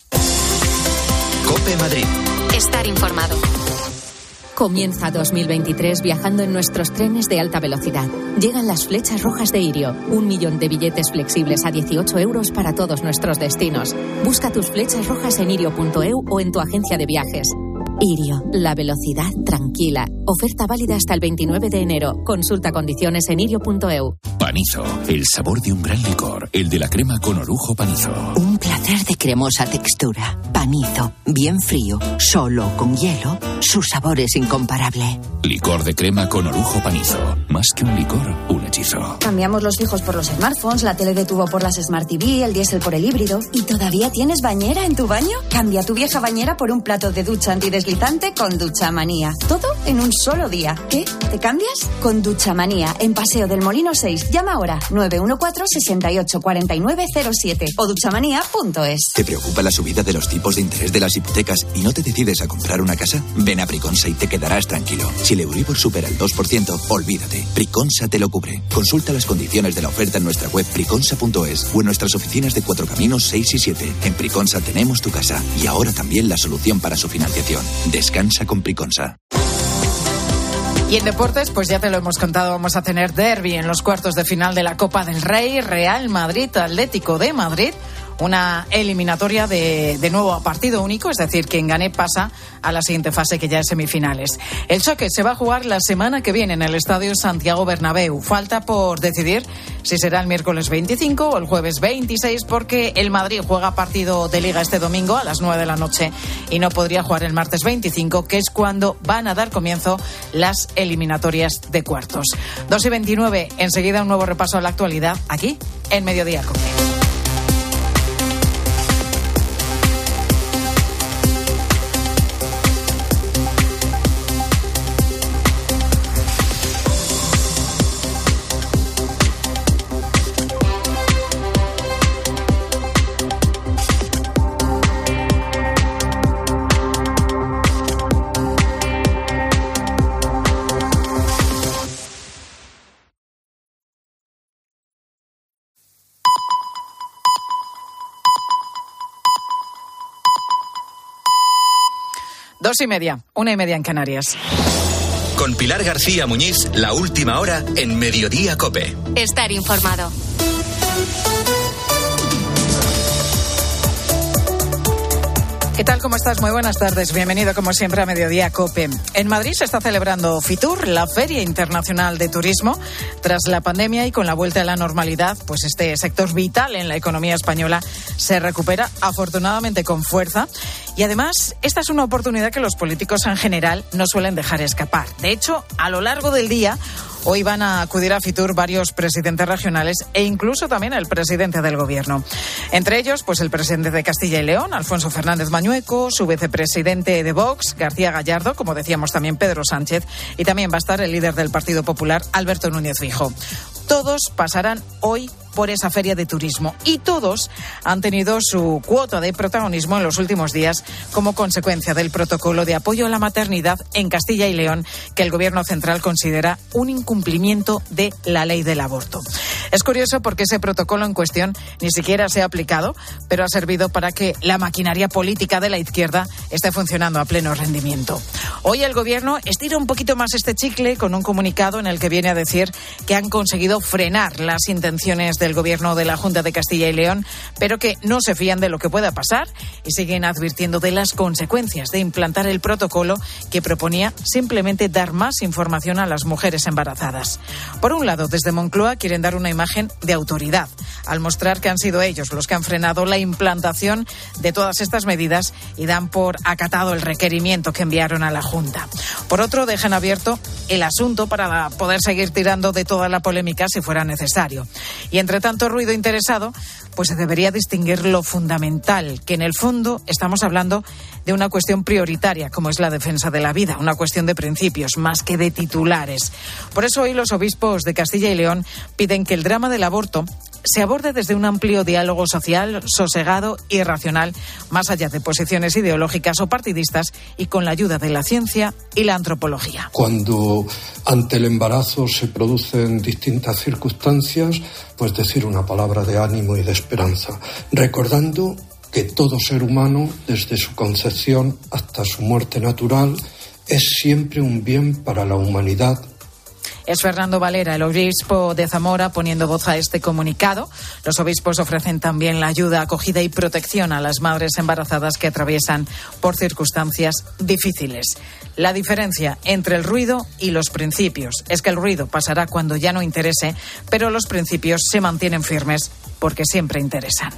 [SPEAKER 2] COPE Madrid.
[SPEAKER 6] Estar informado.
[SPEAKER 28] Comienza dos mil veintitrés viajando en nuestros trenes de alta velocidad. Llegan las flechas rojas de Irio. Un millón de billetes flexibles a dieciocho euros para todos nuestros destinos. Busca tus flechas rojas en irio punto e u o en tu agencia de viajes. Irio, la velocidad tranquila. Oferta válida hasta el veintinueve de enero. Consulta condiciones en irio punto e u.
[SPEAKER 29] Panizo, el sabor de un gran licor. El de la crema con orujo Panizo.
[SPEAKER 30] Un placer de cremosa textura. Panizo, bien frío, solo con hielo. Su sabor es incomparable.
[SPEAKER 29] Licor de crema con orujo Panizo. Más que un licor, un hechizo.
[SPEAKER 31] Cambiamos los fijos por los smartphones, la tele de tubo por las Smart T V, el diésel por el híbrido. ¿Y todavía tienes bañera en tu baño? Cambia tu vieja bañera por un plato de ducha antideslizante con Duchamanía. Todo en un solo día. ¿Qué? ¿Te cambias? Con Duchamanía, en Paseo del Molino seis. Llama ahora nueve uno cuatro, seis ocho cuatro nueve cero siete o duchamanía punto es.
[SPEAKER 32] ¿Te preocupa la subida de los tipos de interés de las hipotecas y no te decides a comprar una casa? Ven a Priconsa y te quedarás tranquilo. Si el Euribor supera el dos por ciento, olvídate. Priconsa te lo cubre. Consulta las condiciones de la oferta en nuestra web priconsa punto es o en nuestras oficinas de Cuatro Caminos seis y siete. En Priconsa tenemos tu casa y ahora también la solución para su financiación. Descansa con Priconsa.
[SPEAKER 1] Y en deportes, pues ya te lo hemos contado, vamos a tener derbi en los cuartos de final de la Copa del Rey, Real Madrid, Atlético de Madrid. una eliminatoria de, de nuevo a partido único, es decir, quien gane pasa a la siguiente fase, que ya es semifinales. El choque se va a jugar la semana que viene en el Estadio Santiago Bernabéu. Falta por decidir si será el miércoles veinticinco o el jueves veintiséis, porque el Madrid juega partido de Liga este domingo a las nueve de la noche y no podría jugar el martes veinticinco, que es cuando van a dar comienzo las eliminatorias de cuartos. dos y veintinueve, enseguida un nuevo repaso a la actualidad aquí en Mediodía Cope. Dos y media, una y media en Canarias.
[SPEAKER 2] Con Pilar García Muñiz, la última hora en Mediodía Cope.
[SPEAKER 6] Estar informado.
[SPEAKER 1] ¿Qué tal? ¿Cómo estás? Muy buenas tardes. Bienvenido, como siempre, a Mediodía Cope. En Madrid se está celebrando Fitur, la Feria Internacional de Turismo. Tras la pandemia y con la vuelta a la normalidad, pues este sector vital en la economía española se recupera, afortunadamente, con fuerza. Y además, esta es una oportunidad que los políticos en general no suelen dejar escapar. De hecho, a lo largo del día, hoy van a acudir a Fitur varios presidentes regionales e incluso también el presidente del gobierno. Entre ellos, pues el presidente de Castilla y León, Alfonso Fernández Mañueco, su vicepresidente de Vox, García Gallardo, como decíamos también Pedro Sánchez, y también va a estar el líder del Partido Popular, Alberto Núñez Feijóo. Todos pasarán hoy por esa feria de turismo y todos han tenido su cuota de protagonismo en los últimos días como consecuencia del protocolo de apoyo a la maternidad en Castilla y León, que el Gobierno central considera un incumplimiento de la ley del aborto. Es curioso porque ese protocolo en cuestión ni siquiera se ha aplicado, pero ha servido para que la maquinaria política de la izquierda esté funcionando a pleno rendimiento. Hoy el Gobierno estira un poquito más este chicle con un comunicado en el que viene a decir que han conseguido frenar las intenciones del Gobierno de la Junta de Castilla y León, pero que no se fían de lo que pueda pasar y siguen advirtiendo de las consecuencias de implantar el protocolo que proponía simplemente dar más información a las mujeres embarazadas. Por un lado, desde Moncloa quieren dar una imagen de autoridad al mostrar que han sido ellos los que han frenado la implantación de todas estas medidas y dan por acatado el requerimiento que enviaron a la Junta. Por otro, dejan abierto el asunto para poder seguir tirando de toda la polémica si fuera necesario. Y entre tanto ruido interesado, pues se debería distinguir lo fundamental, que en el fondo estamos hablando de una cuestión prioritaria, como es la defensa de la vida, una cuestión de principios, más que de titulares. Por eso hoy los obispos de Castilla y León piden que el drama del aborto se aborde desde un amplio diálogo social, sosegado y racional, más allá de posiciones ideológicas o partidistas, y con la ayuda de la ciencia y la antropología.
[SPEAKER 11] Cuando ante el embarazo se producen distintas circunstancias, pues decir una palabra de ánimo y de esperanza, recordando que todo ser humano, desde su concepción hasta su muerte natural, es siempre un bien para la humanidad.
[SPEAKER 1] Es Fernando Valera, el obispo de Zamora, poniendo voz a este comunicado. Los obispos ofrecen también la ayuda, acogida y protección a las madres embarazadas que atraviesan por circunstancias difíciles. La diferencia entre el ruido y los principios es que el ruido pasará cuando ya no interese, pero los principios se mantienen firmes porque siempre interesan.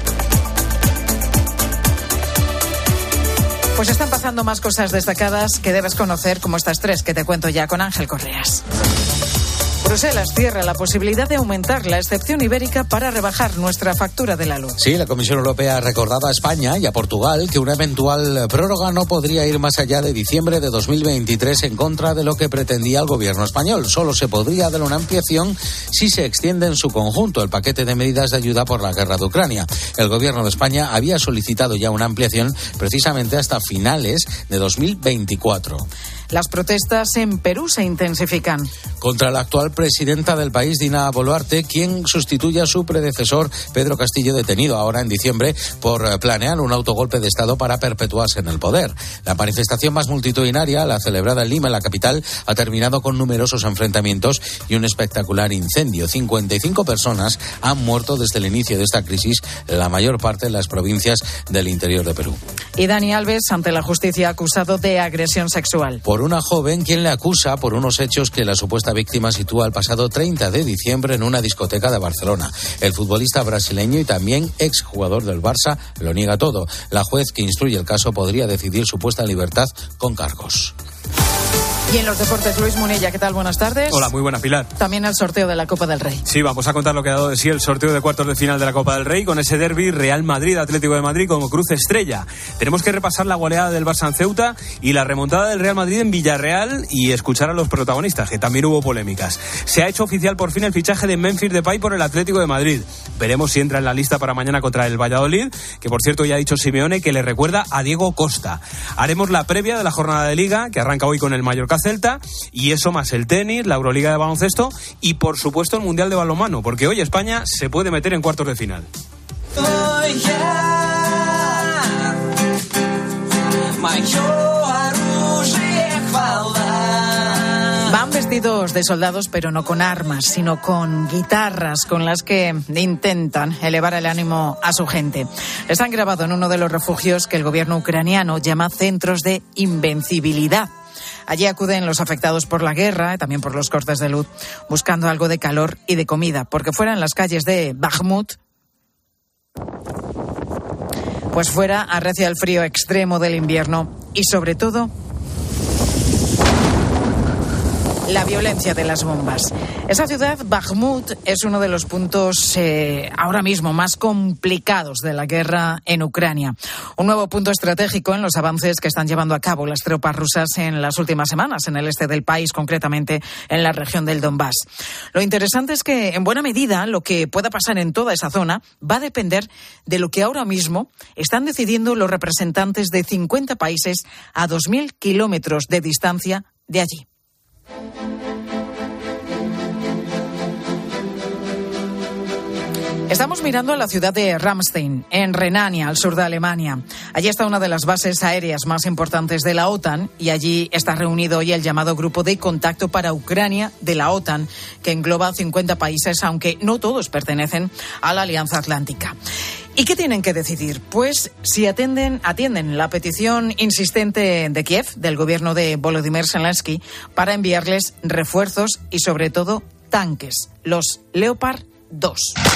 [SPEAKER 1] Pues están pasando más cosas destacadas que debes conocer, como estas tres que te cuento ya con Ángel Correas. Bruselas cierra la posibilidad de aumentar la excepción ibérica para rebajar nuestra factura de la luz.
[SPEAKER 12] Sí, la Comisión Europea ha recordado a España y a Portugal que una eventual prórroga no podría ir más allá de diciembre de dos mil veintitrés en contra de lo que pretendía el gobierno español. Solo se podría dar una ampliación si se extiende en su conjunto el paquete de medidas de ayuda por la guerra de Ucrania. El gobierno de España había solicitado ya una ampliación precisamente hasta finales de dos mil veinticuatro.
[SPEAKER 1] Las protestas en Perú se intensifican.
[SPEAKER 12] Contra la actual presidenta del país, Dina Boluarte, quien sustituye a su predecesor, Pedro Castillo, detenido ahora en diciembre por planear un autogolpe de Estado para perpetuarse en el poder. La manifestación más multitudinaria, la celebrada en Lima, en la capital, ha terminado con numerosos enfrentamientos y un espectacular incendio. cincuenta y cinco personas han muerto desde el inicio de esta crisis, la mayor parte en las provincias del interior de Perú.
[SPEAKER 1] Y Dani Alves, ante la justicia, acusado de agresión sexual.
[SPEAKER 12] Por una joven, quien le acusa por unos hechos que la supuesta víctima sitúa el pasado treinta de diciembre en una discoteca de Barcelona. El futbolista brasileño y también exjugador del Barça lo niega todo. La juez que instruye el caso podría decidir su puesta en libertad con cargos.
[SPEAKER 1] Y en los deportes, Luis Munilla, ¿qué tal? Buenas tardes.
[SPEAKER 13] Hola, muy buena, Pilar.
[SPEAKER 1] También el sorteo de la Copa del Rey.
[SPEAKER 13] Sí, vamos a contar lo que ha dado de sí el sorteo de cuartos de final de la Copa del Rey con ese derbi Real Madrid-Atlético de Madrid como cruz estrella. Tenemos que repasar la goleada del Barça en Ceuta y la remontada del Real Madrid en Villarreal y escuchar a los protagonistas, que también hubo polémicas. Se ha hecho oficial por fin el fichaje de Memphis Depay por el Atlético de Madrid. Veremos si entra en la lista para mañana contra el Valladolid, que por cierto ya ha dicho Simeone que le recuerda a Diego Costa. Haremos la previa de la jornada de Liga, que arranca hoy con el Mallorca-Celta. Y eso más el tenis, la Euroliga de baloncesto y por supuesto el Mundial de balonmano, porque hoy España se puede meter en cuartos de final.
[SPEAKER 1] Van vestidos de soldados, pero no con armas, sino con guitarras con las que intentan elevar el ánimo a su gente. Les han grabado en uno de los refugios que el gobierno ucraniano llama centros de invencibilidad. Allí acuden los afectados por la guerra y también por los cortes de luz, buscando algo de calor y de comida, porque fuera en las calles de Bakhmut, pues fuera arrecia el frío extremo del invierno y sobre todo la violencia de las bombas. Esa ciudad, Bakhmut, es uno de los puntos eh, ahora mismo más complicados de la guerra en Ucrania. Un nuevo punto estratégico en los avances que están llevando a cabo las tropas rusas en las últimas semanas en el este del país, concretamente en la región del Donbass. Lo interesante es que, en buena medida, lo que pueda pasar en toda esa zona va a depender de lo que ahora mismo están decidiendo los representantes de cincuenta países a dos mil kilómetros de distancia de allí. Estamos mirando a la ciudad de Ramstein, en Renania, al sur de Alemania. Allí está una de las bases aéreas más importantes de la OTAN y allí está reunido hoy el llamado Grupo de Contacto para Ucrania de la OTAN, que engloba cincuenta países, aunque no todos pertenecen a la Alianza Atlántica. ¿Y qué tienen que decidir? Pues si atienden, atienden la petición insistente de Kiev, del gobierno de Volodymyr Zelensky, para enviarles refuerzos y sobre todo tanques, los Leopard dos.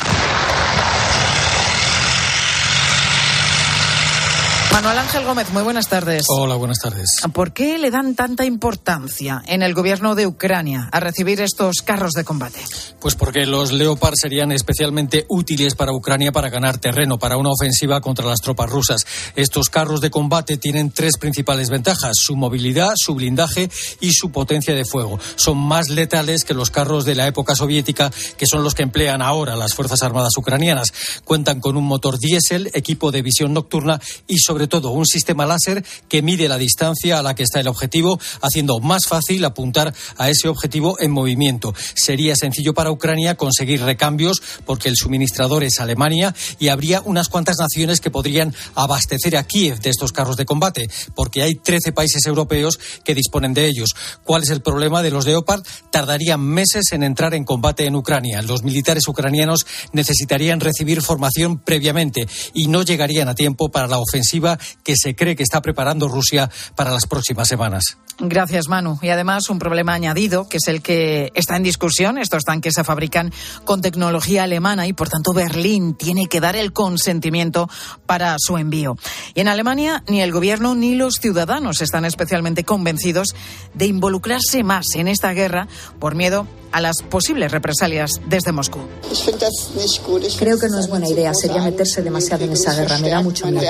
[SPEAKER 1] Manuel Ángel Gómez, muy buenas tardes.
[SPEAKER 14] Hola, buenas tardes.
[SPEAKER 1] ¿Por qué le dan tanta importancia en el gobierno de Ucrania a recibir estos carros de combate?
[SPEAKER 14] Pues porque los Leopard serían especialmente útiles para Ucrania para ganar terreno, para una ofensiva contra las tropas rusas. Estos carros de combate tienen tres principales ventajas: su movilidad, su blindaje y su potencia de fuego. Son más letales que los carros de la época soviética, que son los que emplean ahora las Fuerzas Armadas ucranianas. Cuentan con un motor diésel, equipo de visión nocturna y sobre todo un sistema láser que mide la distancia a la que está el objetivo, haciendo más fácil apuntar a ese objetivo en movimiento. Sería sencillo para Ucrania conseguir recambios porque el suministrador es Alemania y habría unas cuantas naciones que podrían abastecer a Kiev de estos carros de combate, porque hay trece países europeos que disponen de ellos. ¿Cuál es el problema de los Leopard? Tardarían meses en entrar en combate en Ucrania. Los militares ucranianos necesitarían recibir formación previamente y no llegarían a tiempo para la ofensiva que se cree que está preparando Rusia para las próximas semanas.
[SPEAKER 1] Gracias, Manu. Y además un problema añadido, que es el que está en discusión. Estos tanques se fabrican con tecnología alemana y, por tanto, Berlín tiene que dar el consentimiento para su envío. Y en Alemania ni el gobierno ni los ciudadanos están especialmente convencidos de involucrarse más en esta guerra por miedo a las posibles represalias desde Moscú.
[SPEAKER 15] Creo que no es buena idea, sería meterse demasiado en esa guerra, me da mucho miedo.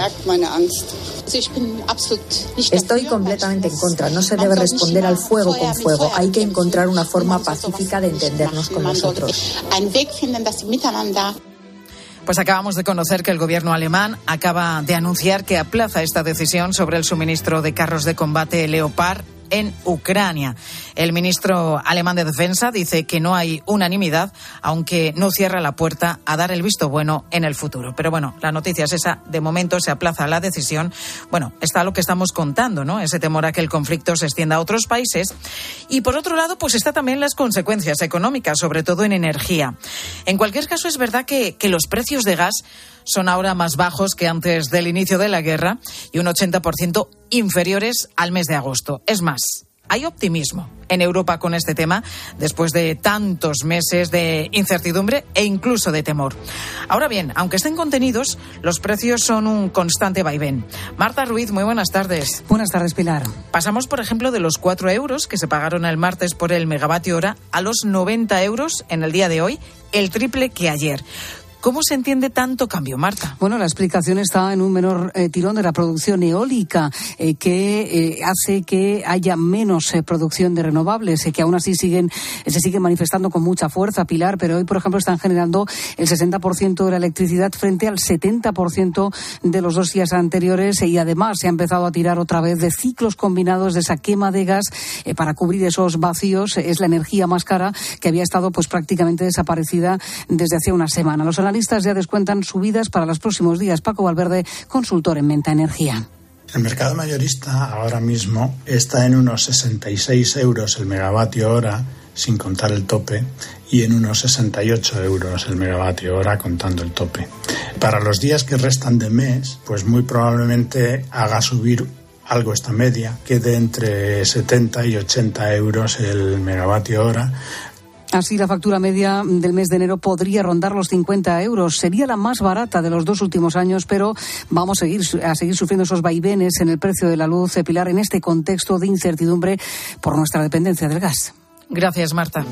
[SPEAKER 15] Estoy completamente en contra, no se debe responder al fuego con fuego, hay que encontrar una forma pacífica de entendernos con nosotros.
[SPEAKER 1] Pues acabamos de conocer que el gobierno alemán acaba de anunciar que aplaza esta decisión sobre el suministro de carros de combate Leopard en Ucrania. El ministro alemán de Defensa dice que no hay unanimidad, aunque no cierra la puerta a dar el visto bueno en el futuro. Pero bueno, la noticia es esa. De momento se aplaza la decisión. Bueno, está lo que estamos contando, ¿no? Ese temor a que el conflicto se extienda a otros países. Y por otro lado, pues está también las consecuencias económicas, sobre todo en energía. En cualquier caso, es verdad que, que los precios de gas son ahora más bajos que antes del inicio de la guerra y un ochenta por ciento inferiores al mes de agosto. Es más, hay optimismo en Europa con este tema después de tantos meses de incertidumbre e incluso de temor. Ahora bien, aunque estén contenidos, los precios son un constante vaivén. Marta Ruiz, muy buenas tardes.
[SPEAKER 16] Buenas tardes, Pilar.
[SPEAKER 1] Pasamos, por ejemplo, de los cuatro euros que se pagaron el martes por el megavatio hora a los noventa euros en el día de hoy, el triple que ayer. ¿Cómo se entiende tanto cambio, Marta?
[SPEAKER 16] Bueno, la explicación está en un menor eh, tirón de la producción eólica eh, que eh, hace que haya menos eh, producción de renovables, eh, que aún así siguen eh, se siguen manifestando con mucha fuerza, Pilar, pero hoy, por ejemplo, están generando el sesenta por ciento de la electricidad frente al setenta por ciento de los dos días anteriores eh, y además se ha empezado a tirar otra vez de ciclos combinados de esa quema de gas eh, para cubrir esos vacíos. Eh, es la energía más cara que había estado pues prácticamente desaparecida desde hace una semana. Los analistas ya descuentan subidas para los próximos días. Paco Valverde, consultor en Menta Energía.
[SPEAKER 17] El mercado mayorista ahora mismo está en unos sesenta y seis euros el megavatio hora, sin contar el tope, y en unos sesenta y ocho euros el megavatio hora contando el tope. Para los días que restan de mes, pues muy probablemente haga subir algo esta media, quede entre setenta y ochenta euros el megavatio hora.
[SPEAKER 16] Así, la factura media del mes de enero podría rondar los cincuenta euros. Sería la más barata de los dos últimos años, pero vamos a seguir, a seguir sufriendo esos vaivenes en el precio de la luz, Pilar, en este contexto de incertidumbre por nuestra dependencia del gas.
[SPEAKER 1] Gracias, Marta.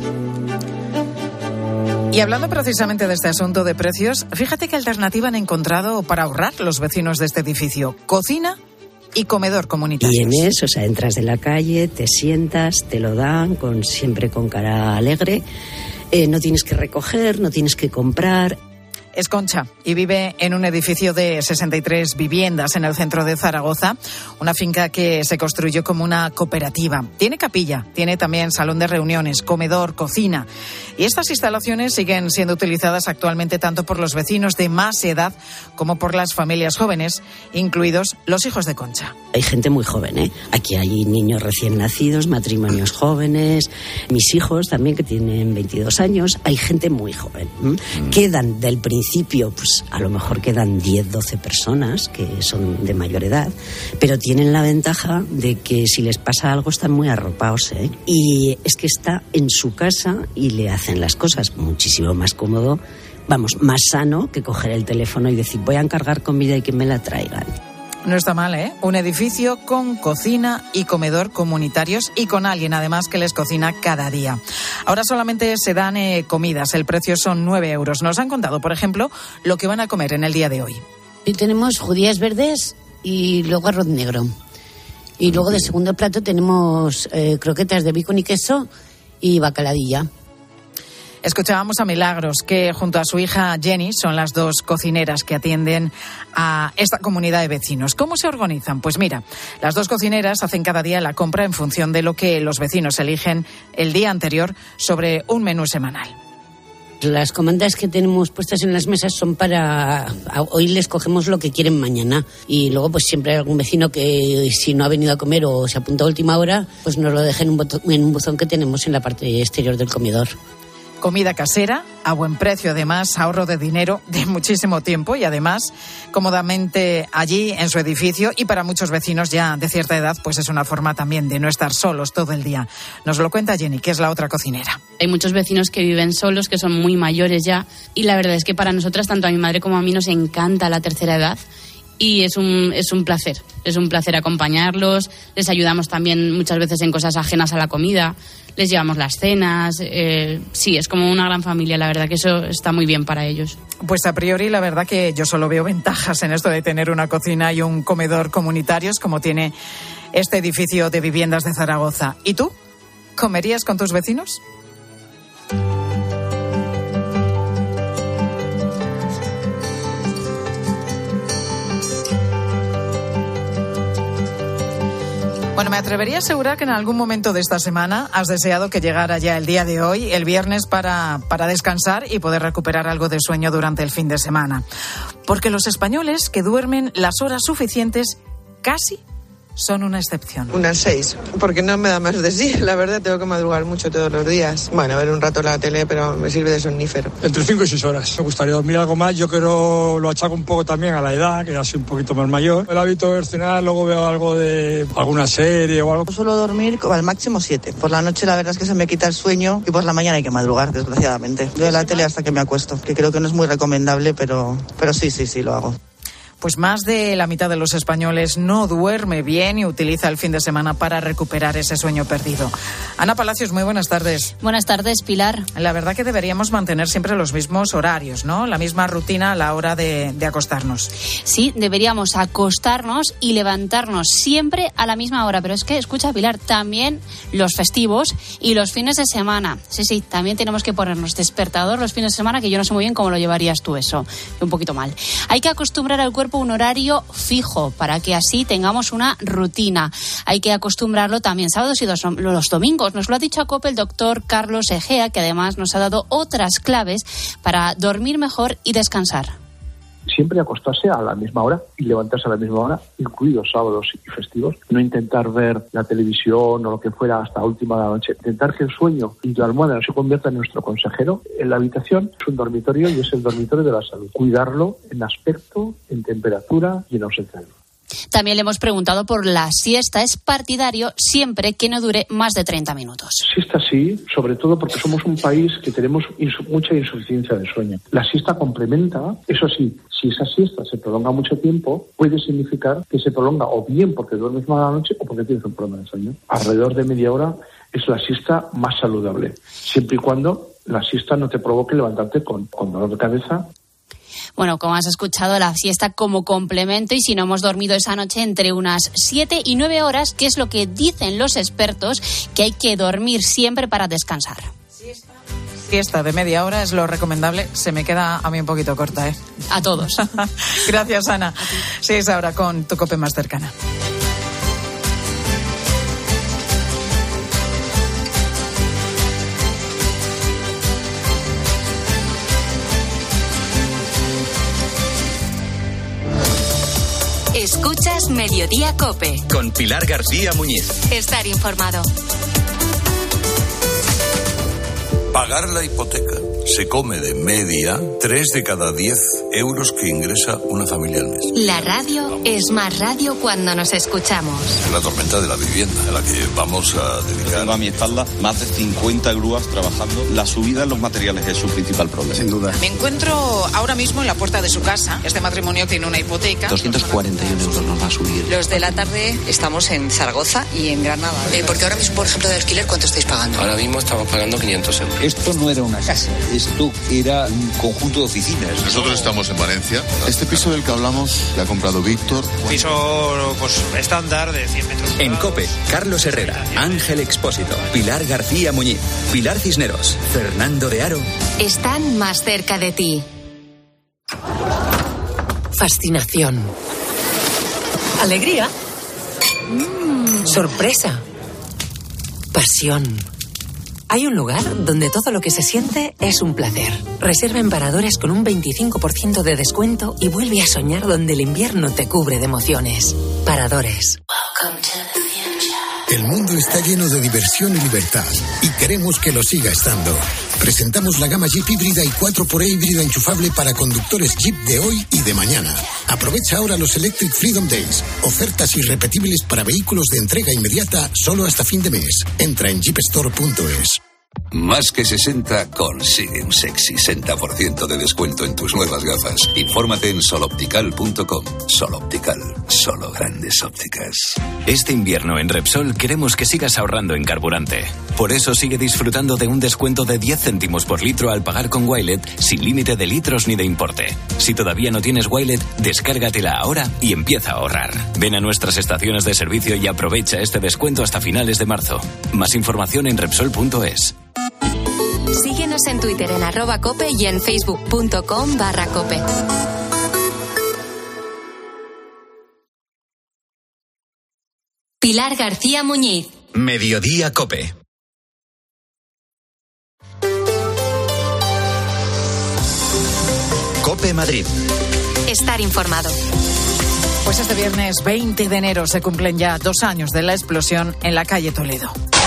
[SPEAKER 1] Y hablando precisamente de este asunto de precios, fíjate qué alternativa han encontrado para ahorrar los vecinos de este edificio. Cocina y comedor comunitario.
[SPEAKER 18] Vienes, o sea, entras de la calle, te sientas, te lo dan, con siempre con cara alegre. Eh, no tienes que recoger, no tienes que comprar.
[SPEAKER 1] Es Concha y vive en un edificio de sesenta y tres viviendas en el centro de Zaragoza, una finca que se construyó como una cooperativa. Tiene capilla, tiene también salón de reuniones, comedor, cocina. Y estas instalaciones siguen siendo utilizadas actualmente tanto por los vecinos de más edad como por las familias jóvenes, incluidos los hijos de Concha.
[SPEAKER 18] Hay gente muy joven, ¿eh? Aquí hay niños recién nacidos, matrimonios jóvenes, mis hijos también que tienen veintidós años. Hay gente muy joven. ¿Mm? Quedan del principio principio, pues a lo mejor quedan diez, doce personas que son de mayor edad, pero tienen la ventaja de que si les pasa algo están muy arropados, ¿eh? Y es que está en su casa y le hacen las cosas muchísimo más cómodo, vamos, más sano que coger el teléfono y decir voy a encargar comida y que me la traigan.
[SPEAKER 1] No está mal, ¿eh? Un edificio con cocina y comedor comunitarios y con alguien, además, que les cocina cada día. Ahora solamente se dan eh, comidas. El precio son nueve euros. Nos han contado, por ejemplo, lo que van a comer en el día de hoy.
[SPEAKER 19] Hoy tenemos judías verdes y luego arroz negro. Y luego de segundo plato tenemos eh, croquetas de bacon y queso y bacaladilla.
[SPEAKER 1] Escuchábamos a Milagros, que junto a su hija Jenny son las dos cocineras que atienden a esta comunidad de vecinos. ¿Cómo se organizan? Pues mira, las dos cocineras hacen cada día la compra en función de lo que los vecinos eligen el día anterior sobre un menú semanal.
[SPEAKER 19] Las comandas que tenemos puestas en las mesas son para... Hoy les cogemos lo que quieren mañana. Y luego pues siempre hay algún vecino que si no ha venido a comer o se apunta a última hora, pues nos lo deja en un, botón, en un buzón que tenemos en la parte exterior del comedor.
[SPEAKER 1] Comida casera, a buen precio, además, ahorro de dinero de muchísimo tiempo y además cómodamente allí en su edificio, y para muchos vecinos ya de cierta edad pues es una forma también de no estar solos todo el día. Nos lo cuenta Jenny, que es la otra cocinera.
[SPEAKER 20] Hay muchos vecinos que viven solos, que son muy mayores ya, y la verdad es que para nosotras, tanto a mi madre como a mí, nos encanta la tercera edad. Y es un, es un placer, es un placer acompañarlos, les ayudamos también muchas veces en cosas ajenas a la comida, les llevamos las cenas, eh, sí, es como una gran familia, la verdad que eso está muy bien para ellos.
[SPEAKER 1] Pues a priori la verdad que yo solo veo ventajas en esto de tener una cocina y un comedor comunitarios como tiene este edificio de viviendas de Zaragoza. ¿Y tú? ¿Comerías con tus vecinos? Bueno, me atrevería a asegurar que en algún momento de esta semana has deseado que llegara ya el día de hoy, el viernes, para, para descansar y poder recuperar algo de sueño durante el fin de semana. Porque los españoles que duermen las horas suficientes casi son una excepción.
[SPEAKER 3] Unas seis, porque no me da más de sí. La verdad, tengo que madrugar mucho todos los días. Bueno, ver un rato la tele, pero me sirve de somnífero.
[SPEAKER 4] Entre cinco y seis horas. Me gustaría dormir algo más. Yo creo lo achaco un poco también a la edad, que ya soy un poquito más mayor. El hábito de cenar, luego veo algo de alguna serie o algo.
[SPEAKER 3] Suelo dormir al máximo siete. Por la noche la verdad es que se me quita el sueño y por la mañana hay que madrugar, desgraciadamente. Veo la tele hasta que me acuesto, que creo que no es muy recomendable, pero, pero sí, sí, sí, lo hago.
[SPEAKER 1] Pues más de la mitad de los españoles no duerme bien y utiliza el fin de semana para recuperar ese sueño perdido. Ana Palacios, muy buenas tardes.
[SPEAKER 5] Buenas tardes, Pilar.
[SPEAKER 1] La verdad que deberíamos mantener siempre los mismos horarios, ¿no? La misma rutina a la hora de, de acostarnos.
[SPEAKER 5] Sí, deberíamos acostarnos y levantarnos siempre a la misma hora. Pero es que, escucha, Pilar, también los festivos y los fines de semana. Sí, sí, también tenemos que ponernos despertador los fines de semana, que yo no sé muy bien cómo lo llevarías tú eso. Un poquito mal. Hay que acostumbrar al cuerpo un horario fijo para que así tengamos una rutina. Hay que acostumbrarlo también sábados y los domingos. Nos lo ha dicho a COPE el doctor Carlos Egea, que además nos ha dado otras claves para dormir mejor y descansar.
[SPEAKER 7] Siempre acostarse a la misma hora y levantarse a la misma hora, incluidos sábados y festivos. No intentar ver la televisión o lo que fuera hasta la última de la noche. Intentar que el sueño y la almohada no se convierta en nuestro consejero. En la habitación es un dormitorio y es el dormitorio de la salud. Cuidarlo en aspecto, en temperatura y en ausencia de luz.
[SPEAKER 5] También le hemos preguntado por la siesta. Es partidario siempre que no dure más de treinta minutos.
[SPEAKER 7] Siesta sí, sobre todo porque somos un país que tenemos insu- mucha insuficiencia de sueño. La siesta complementa, eso sí, si esa siesta se prolonga mucho tiempo, puede significar que se prolonga o bien porque duermes mal a la noche o porque tienes un problema de sueño. Alrededor de media hora es la siesta más saludable, siempre y cuando la siesta no te provoque levantarte con, con dolor de cabeza.
[SPEAKER 5] Bueno, como has escuchado, la siesta como complemento, y si no hemos dormido esa noche entre unas siete y nueve horas, que es lo que dicen los expertos, que hay que dormir siempre para descansar.
[SPEAKER 1] Siesta de media hora es lo recomendable. Se me queda a mí un poquito corta, ¿eh?
[SPEAKER 5] A todos.
[SPEAKER 1] Gracias, Ana. Sí, es ahora con tu COPE más cercana.
[SPEAKER 6] Escuchas Mediodía COPE.
[SPEAKER 2] Con Pilar García Muñiz.
[SPEAKER 6] Estar informado.
[SPEAKER 8] Pagar la hipoteca se come de media tres de cada diez euros que ingresa una familia al mes.
[SPEAKER 6] La radio es más radio cuando nos escuchamos.
[SPEAKER 8] Es la tormenta de la vivienda a la que vamos a dedicar.
[SPEAKER 10] Tengo a mi espalda más de cincuenta grúas trabajando. La subida en los materiales es su principal problema. Sin duda.
[SPEAKER 1] Me encuentro ahora mismo en la puerta de su casa. Este matrimonio tiene una hipoteca.
[SPEAKER 10] doscientos cuarenta y uno euros nos va a subir.
[SPEAKER 21] Los de la tarde estamos en Zaragoza y en Granada. Eh, porque ahora mismo, por ejemplo, de alquiler, ¿cuánto estáis pagando?
[SPEAKER 8] Ahora mismo estamos pagando quinientos euros.
[SPEAKER 10] Esto no era una casa, esto era un conjunto de oficinas.
[SPEAKER 22] Nosotros estamos en Valencia. Este piso del que hablamos que ha comprado Víctor.
[SPEAKER 23] Piso pues estándar de cien metros.
[SPEAKER 2] En COPE, Carlos Herrera, Ángel Expósito, Pilar García Muñiz, Pilar Cisneros, Fernando de Aro.
[SPEAKER 6] Están más cerca de ti.
[SPEAKER 24] Fascinación. Alegría. Mm. Sorpresa. Pasión. Hay un lugar donde todo lo que se siente es un placer. Reserva en Paradores con un veinticinco por ciento de descuento y vuelve a soñar donde el invierno te cubre de emociones. Paradores.
[SPEAKER 25] El mundo está lleno de diversión y libertad y queremos que lo siga estando. Presentamos la gama Jeep híbrida y cuatro por E híbrida enchufable para conductores Jeep de hoy y de mañana. Aprovecha ahora los Electric Freedom Days. Ofertas irrepetibles para vehículos de entrega inmediata solo hasta fin de mes. Entra en jeep store punto es.
[SPEAKER 26] Más que sesenta consigue un sexy sesenta por ciento de descuento en tus nuevas gafas. Infórmate en soloptical punto com. Soloptical, solo grandes ópticas.
[SPEAKER 27] Este invierno en Repsol queremos que sigas ahorrando en carburante. Por eso sigue disfrutando de un descuento de diez céntimos por litro al pagar con Wilet, sin límite de litros ni de importe. Si todavía no tienes Wilet, descárgatela ahora y empieza a ahorrar. Ven a nuestras estaciones de servicio y aprovecha este descuento hasta finales de marzo. Más información en Repsol punto es.
[SPEAKER 6] Síguenos en Twitter en arroba cope y en facebook punto com barra cope. Pilar García Muñiz.
[SPEAKER 2] Mediodía COPE. COPE Madrid.
[SPEAKER 6] Estar informado.
[SPEAKER 1] Pues este viernes veinte de enero se cumplen ya dos años de la explosión en la calle Toledo.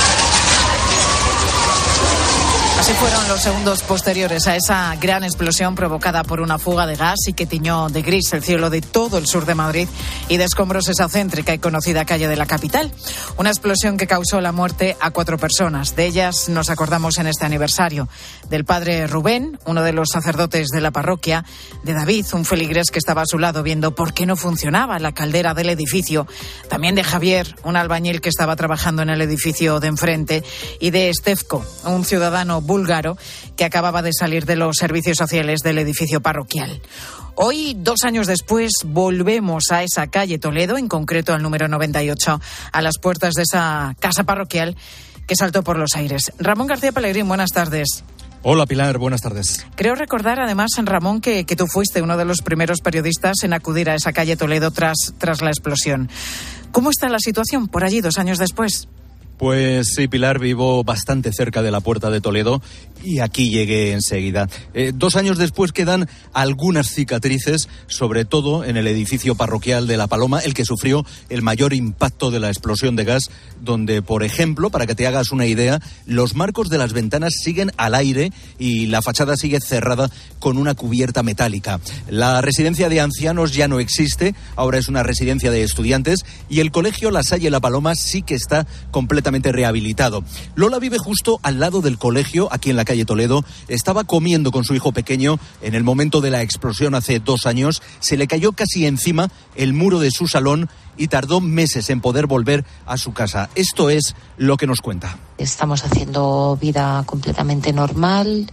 [SPEAKER 1] Así fueron los segundos posteriores a esa gran explosión provocada por una fuga de gas y que tiñó de gris el cielo de todo el sur de Madrid y de escombros esa céntrica y conocida calle de la capital. Una explosión que causó la muerte a cuatro personas. De ellas nos acordamos en este aniversario. Del padre Rubén, uno de los sacerdotes de la parroquia, de David, un feligrés que estaba a su lado viendo por qué no funcionaba la caldera del edificio. También de Javier, un albañil que estaba trabajando en el edificio de enfrente, y de Estefco, un ciudadano búlgaro que acababa de salir de los servicios sociales del edificio parroquial. Hoy, dos años después, volvemos a esa calle Toledo, en concreto al número noventa y ocho, a las puertas de esa casa parroquial que saltó por los aires. Ramón García Pellegrín, buenas tardes.
[SPEAKER 9] Hola Pilar, buenas tardes.
[SPEAKER 1] Creo recordar además, Ramón, que, que tú fuiste uno de los primeros periodistas en acudir a esa calle Toledo tras, tras la explosión. ¿Cómo está la situación por allí dos años después?
[SPEAKER 9] Pues sí, Pilar, vivo bastante cerca de la Puerta de Toledo y aquí llegué enseguida. Eh, dos años después quedan algunas cicatrices, sobre todo en el edificio parroquial de La Paloma, el que sufrió el mayor impacto de la explosión de gas, donde, por ejemplo, para que te hagas una idea, los marcos de las ventanas siguen al aire y la fachada sigue cerrada con una cubierta metálica. La residencia de ancianos ya no existe, ahora es una residencia de estudiantes y el colegio La Salle La Paloma sí que está completamente rehabilitado. Lola vive justo al lado del colegio, aquí en la calle Toledo. Estaba comiendo con su hijo pequeño en el momento de la explosión hace dos años. Se le cayó casi encima el muro de su salón y tardó meses en poder volver a su casa. Esto es lo que nos cuenta.
[SPEAKER 11] Estamos haciendo vida completamente normal.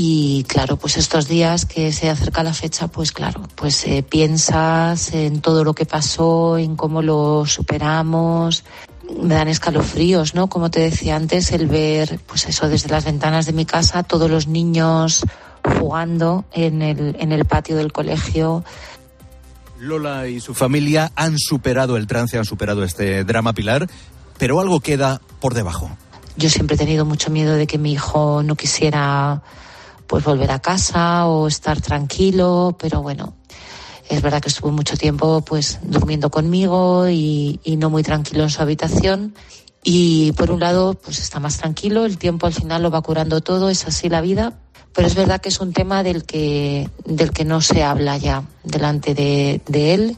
[SPEAKER 11] Y claro, pues estos días que se acerca la fecha, pues claro, pues eh, piensas en todo lo que pasó, en cómo lo superamos. Me dan escalofríos, ¿no? Como te decía antes, el ver, pues eso, desde las ventanas de mi casa, todos los niños jugando en el, en el patio del colegio.
[SPEAKER 9] Lola y su familia han superado el trance, han superado este drama, Pilar, pero algo queda por debajo.
[SPEAKER 11] Yo siempre he tenido mucho miedo de que mi hijo no quisiera, pues, volver a casa o estar tranquilo, pero bueno, es verdad que estuvo mucho tiempo pues durmiendo conmigo y, y no muy tranquilo en su habitación. Y por un lado pues está más tranquilo, el tiempo al final lo va curando todo, es así la vida. Pero es verdad que es un tema del que, del que no se habla ya delante de, de él.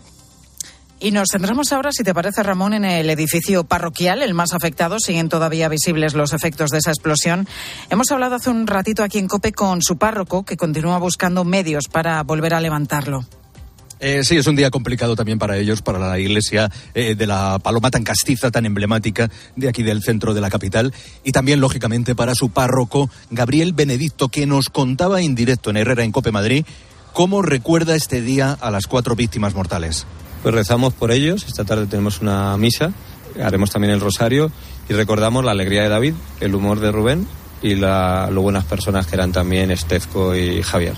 [SPEAKER 1] Y nos centramos ahora, si te parece, Ramón, en el edificio parroquial, el más afectado. Siguen todavía visibles los efectos de esa explosión. Hemos hablado hace un ratito aquí en COPE con su párroco, que continúa buscando medios para volver a levantarlo.
[SPEAKER 9] Eh, sí, es un día complicado también para ellos, para la iglesia eh, de La Paloma, tan castiza, tan emblemática de aquí del centro de la capital, y también, lógicamente, para su párroco, Gabriel Benedicto, que nos contaba en directo en Herrera, en COPE Madrid, cómo recuerda este día a las cuatro víctimas mortales.
[SPEAKER 12] Pues rezamos por ellos, esta tarde tenemos una misa, haremos también el rosario y recordamos la alegría de David, el humor de Rubén y la, lo buenas personas que eran también Estefco y Javier.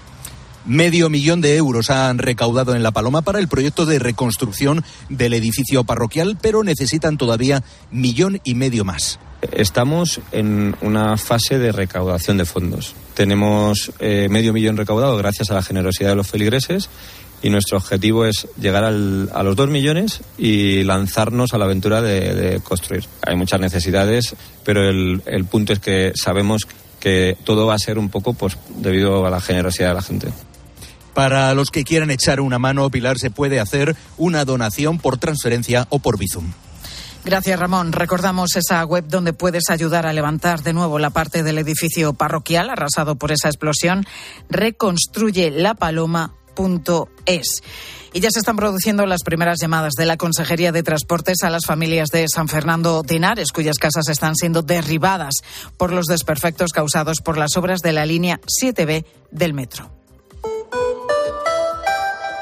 [SPEAKER 9] Medio millón de euros han recaudado en La Paloma para el proyecto de reconstrucción del edificio parroquial, pero necesitan todavía millón y medio más.
[SPEAKER 12] Estamos en una fase de recaudación de fondos. Tenemos eh, medio millón recaudado gracias a la generosidad de los feligreses y nuestro objetivo es llegar al, a los dos millones y lanzarnos a la aventura de, de construir. Hay muchas necesidades, pero el, el punto es que sabemos que todo va a ser un poco pues debido a la generosidad de la gente.
[SPEAKER 9] Para los que quieran echar una mano, Pilar, se puede hacer una donación por transferencia o por Bizum.
[SPEAKER 1] Gracias, Ramón. Recordamos esa web donde puedes ayudar a levantar de nuevo la parte del edificio parroquial arrasado por esa explosión, reconstruye la paloma punto es. Y ya se están produciendo las primeras llamadas de la Consejería de Transportes a las familias de San Fernando de Henares, cuyas casas están siendo derribadas por los desperfectos causados por las obras de la línea siete B del metro.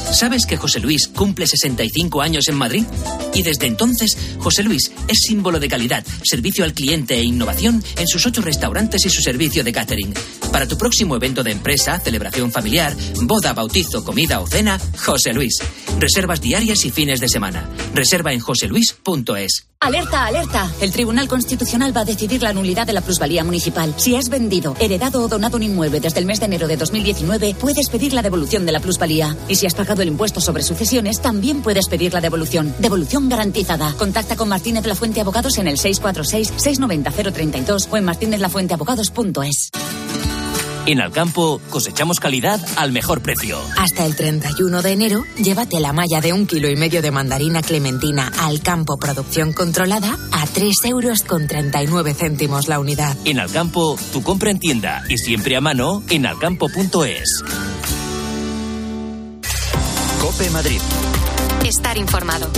[SPEAKER 13] ¿Sabes que José Luis cumple sesenta y cinco años en Madrid? Y desde entonces, José Luis es símbolo de calidad, servicio al cliente e innovación en sus ocho restaurantes y su servicio de catering. Para tu próximo evento de empresa, celebración familiar, boda, bautizo, comida o cena, José Luis. Reservas diarias y fines de semana. Reserva en joseluis punto es.
[SPEAKER 14] ¡Alerta, alerta! El Tribunal Constitucional va a decidir la nulidad de la plusvalía municipal. Si has vendido, heredado o donado un inmueble desde el mes de enero de dos mil diecinueve, puedes pedir la devolución de la plusvalía. Y si has pagado el impuesto sobre sucesiones, también puedes pedir la devolución. Devolución garantizada. Contacta con Martínez Lafuente Abogados en el seis cuatro seis, seis nueve cero, cero tres dos o en martínez lafuente abogados punto es.
[SPEAKER 13] En Alcampo cosechamos calidad al mejor precio.
[SPEAKER 24] Hasta el treinta y uno de enero, llévate la malla de un kilo y medio de mandarina clementina Alcampo Producción Controlada a tres euros con treinta y nueve céntimos la unidad.
[SPEAKER 13] En Alcampo, tu compra en tienda y siempre a mano en alcampo punto es.
[SPEAKER 2] COPE Madrid.
[SPEAKER 6] Estar informado.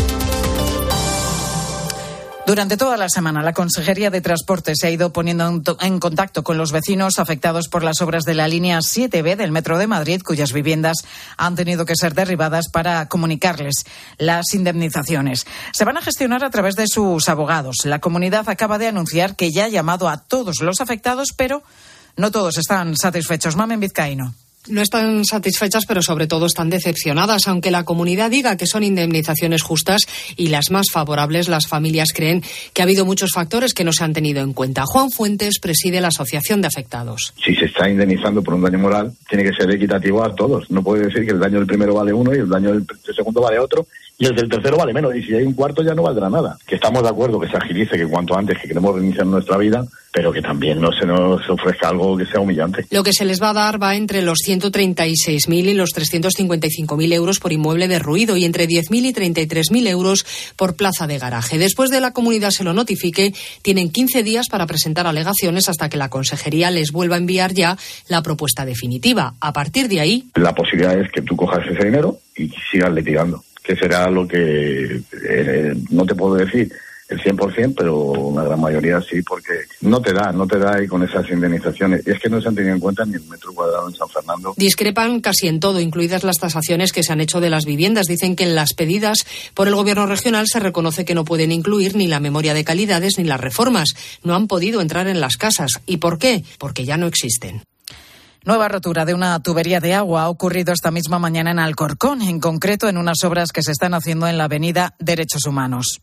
[SPEAKER 1] Durante toda la semana, la Consejería de Transporte se ha ido poniendo en contacto con los vecinos afectados por las obras de la línea siete B del Metro de Madrid, cuyas viviendas han tenido que ser derribadas para comunicarles las indemnizaciones. Se van a gestionar a través de sus abogados. La comunidad acaba de anunciar que ya ha llamado a todos los afectados, pero no todos están satisfechos. Mamen Vizcaíno.
[SPEAKER 15] No están satisfechas, pero sobre todo están decepcionadas. Aunque la comunidad diga que son indemnizaciones justas y las más favorables, las familias creen que ha habido muchos factores que no se han tenido en cuenta. Juan Fuentes preside la Asociación de Afectados.
[SPEAKER 16] Si se está indemnizando por un daño moral, tiene que ser equitativo a todos. No puede decir que el daño del primero vale uno y el daño del segundo vale otro y el del tercero vale menos. Y si hay un cuarto ya no valdrá nada. Que estamos de acuerdo que se agilice, que cuanto antes, que queremos reiniciar nuestra vida, pero que también no se nos ofrezca algo que sea humillante.
[SPEAKER 15] Lo que se les va a dar va entre los ciento treinta y seis mil y los trescientos cincuenta y cinco mil euros por inmueble derruido y entre diez mil y treinta y tres mil euros por plaza de garaje. Después de la comunidad se lo notifique, tienen quince días para presentar alegaciones hasta que la Consejería les vuelva a enviar ya la propuesta definitiva. A partir de ahí...
[SPEAKER 16] La posibilidad es que tú cojas ese dinero y sigas litigando, que será lo que eh, no te puedo decir el cien por ciento, pero una gran mayoría sí, porque no te da, no te da y con esas indemnizaciones. Y es que no se han tenido en cuenta ni el metro cuadrado en San Fernando.
[SPEAKER 15] Discrepan casi en todo, incluidas las tasaciones que se han hecho de las viviendas. Dicen que en las pedidas por el Gobierno regional se reconoce que no pueden incluir ni la memoria de calidades ni las reformas. No han podido entrar en las casas. ¿Y por qué? Porque ya no existen.
[SPEAKER 1] Nueva rotura de una tubería de agua ha ocurrido esta misma mañana en Alcorcón, en concreto en unas obras que se están haciendo en la avenida Derechos Humanos.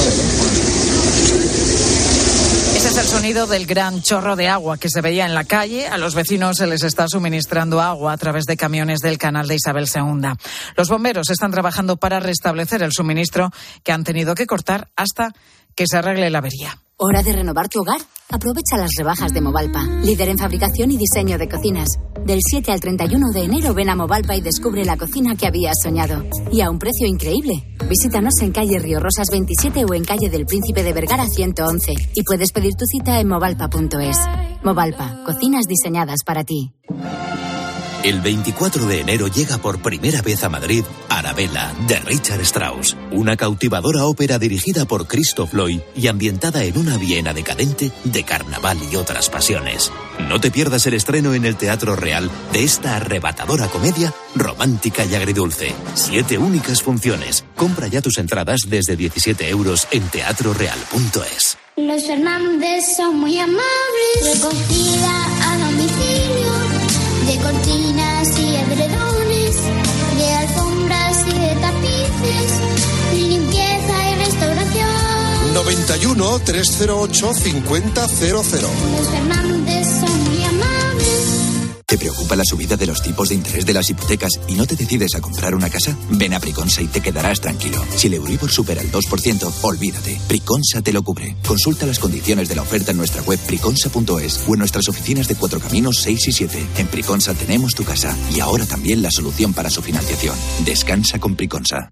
[SPEAKER 1] Ese es el sonido del gran chorro de agua que se veía en la calle. A los vecinos se les está suministrando agua a través de camiones del canal de Isabel segunda. Los bomberos están trabajando para restablecer el suministro que han tenido que cortar hasta que se arregle la avería.
[SPEAKER 17] ¿Hora de renovar tu hogar? Aprovecha las rebajas de Movalpa, líder en fabricación y diseño de cocinas. Del siete al treinta y uno de enero ven a Movalpa y descubre la cocina que habías soñado. Y a un precio increíble. Visítanos en calle Río Rosas veintisiete o en calle del Príncipe de Vergara ciento once. Y puedes pedir tu cita en movalpa punto es. Movalpa, cocinas diseñadas para ti.
[SPEAKER 27] El veinticuatro de enero llega por primera vez a Madrid Arabella, de Richard Strauss, una cautivadora ópera dirigida por Christoph Lloyd y ambientada en una Viena decadente de carnaval y otras pasiones. No te pierdas el estreno en el Teatro Real de esta arrebatadora comedia romántica y agridulce. Siete únicas funciones. Compra ya tus entradas desde diecisiete euros en teatro real punto es.
[SPEAKER 18] Los Fernández son muy amables, recogida a domicilio, de cortinas y edredones, de alfombras y de tapices, de limpieza y restauración.
[SPEAKER 19] noventa y uno, trescientos ocho, cincuenta cero cero.
[SPEAKER 18] Los Fernández son muy amables.
[SPEAKER 28] ¿Te preocupa la subida de los tipos de interés de las hipotecas y no te decides a comprar una casa? Ven a Priconsa y te quedarás tranquilo. Si el Euribor supera el dos por ciento, olvídate. Priconsa te lo cubre. Consulta las condiciones de la oferta en nuestra web priconsa punto es o en nuestras oficinas de Cuatro Caminos seis y siete. En Priconsa tenemos tu casa y ahora también la solución para su financiación. Descansa con Priconsa.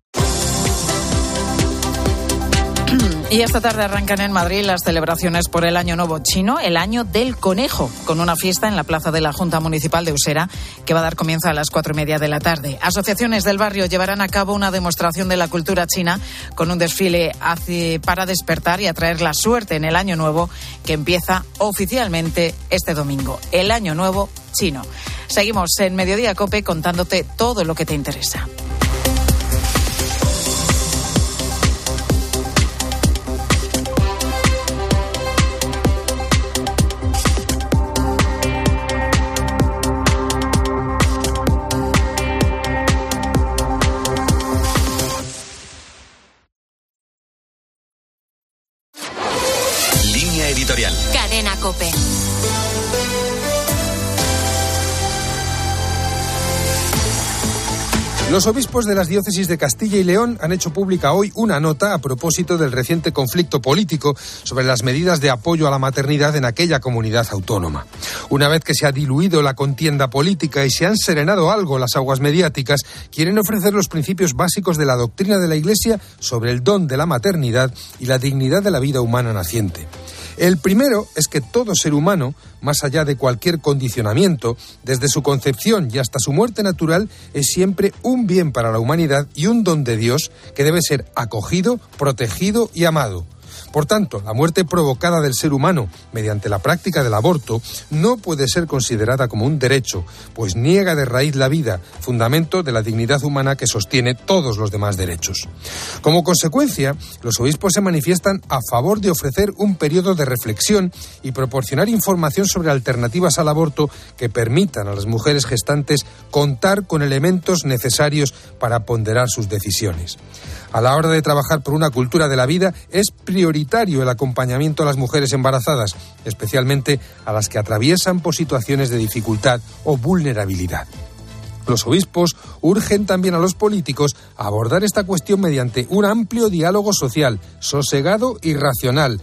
[SPEAKER 1] Y esta tarde arrancan en Madrid las celebraciones por el Año Nuevo Chino, el Año del Conejo, con una fiesta en la plaza de la Junta Municipal de Usera que va a dar comienzo a las cuatro y media de la tarde. Asociaciones del barrio llevarán a cabo una demostración de la cultura china con un desfile hacia, para despertar y atraer la suerte en el Año Nuevo que empieza oficialmente este domingo. El Año Nuevo Chino. Seguimos en Mediodía COPE contándote todo lo que te interesa.
[SPEAKER 2] editorial.
[SPEAKER 6] Cadena COPE.
[SPEAKER 3] Los obispos de las diócesis de Castilla y León han hecho pública hoy una nota a propósito del reciente conflicto político sobre las medidas de apoyo a la maternidad en aquella comunidad autónoma. Una vez que se ha diluido la contienda política y se han serenado algo las aguas mediáticas, quieren ofrecer los principios básicos de la doctrina de la Iglesia sobre el don de la maternidad y la dignidad de la vida humana naciente. El primero es que todo ser humano, más allá de cualquier condicionamiento, desde su concepción y hasta su muerte natural, es siempre un bien para la humanidad y un don de Dios que debe ser acogido, protegido y amado. Por tanto, la muerte provocada del ser humano mediante la práctica del aborto no puede ser considerada como un derecho, pues niega de raíz la vida, fundamento de la dignidad humana que sostiene todos los demás derechos. Como consecuencia, los obispos se manifiestan a favor de ofrecer un periodo de reflexión y proporcionar información sobre alternativas al aborto que permitan a las mujeres gestantes contar con elementos necesarios para ponderar sus decisiones. A la hora de trabajar por una cultura de la vida, es prioritario el acompañamiento a las mujeres embarazadas, especialmente a las que atraviesan por situaciones de dificultad o vulnerabilidad. Los obispos urgen también a los políticos a abordar esta cuestión mediante un amplio diálogo social, sosegado y racional,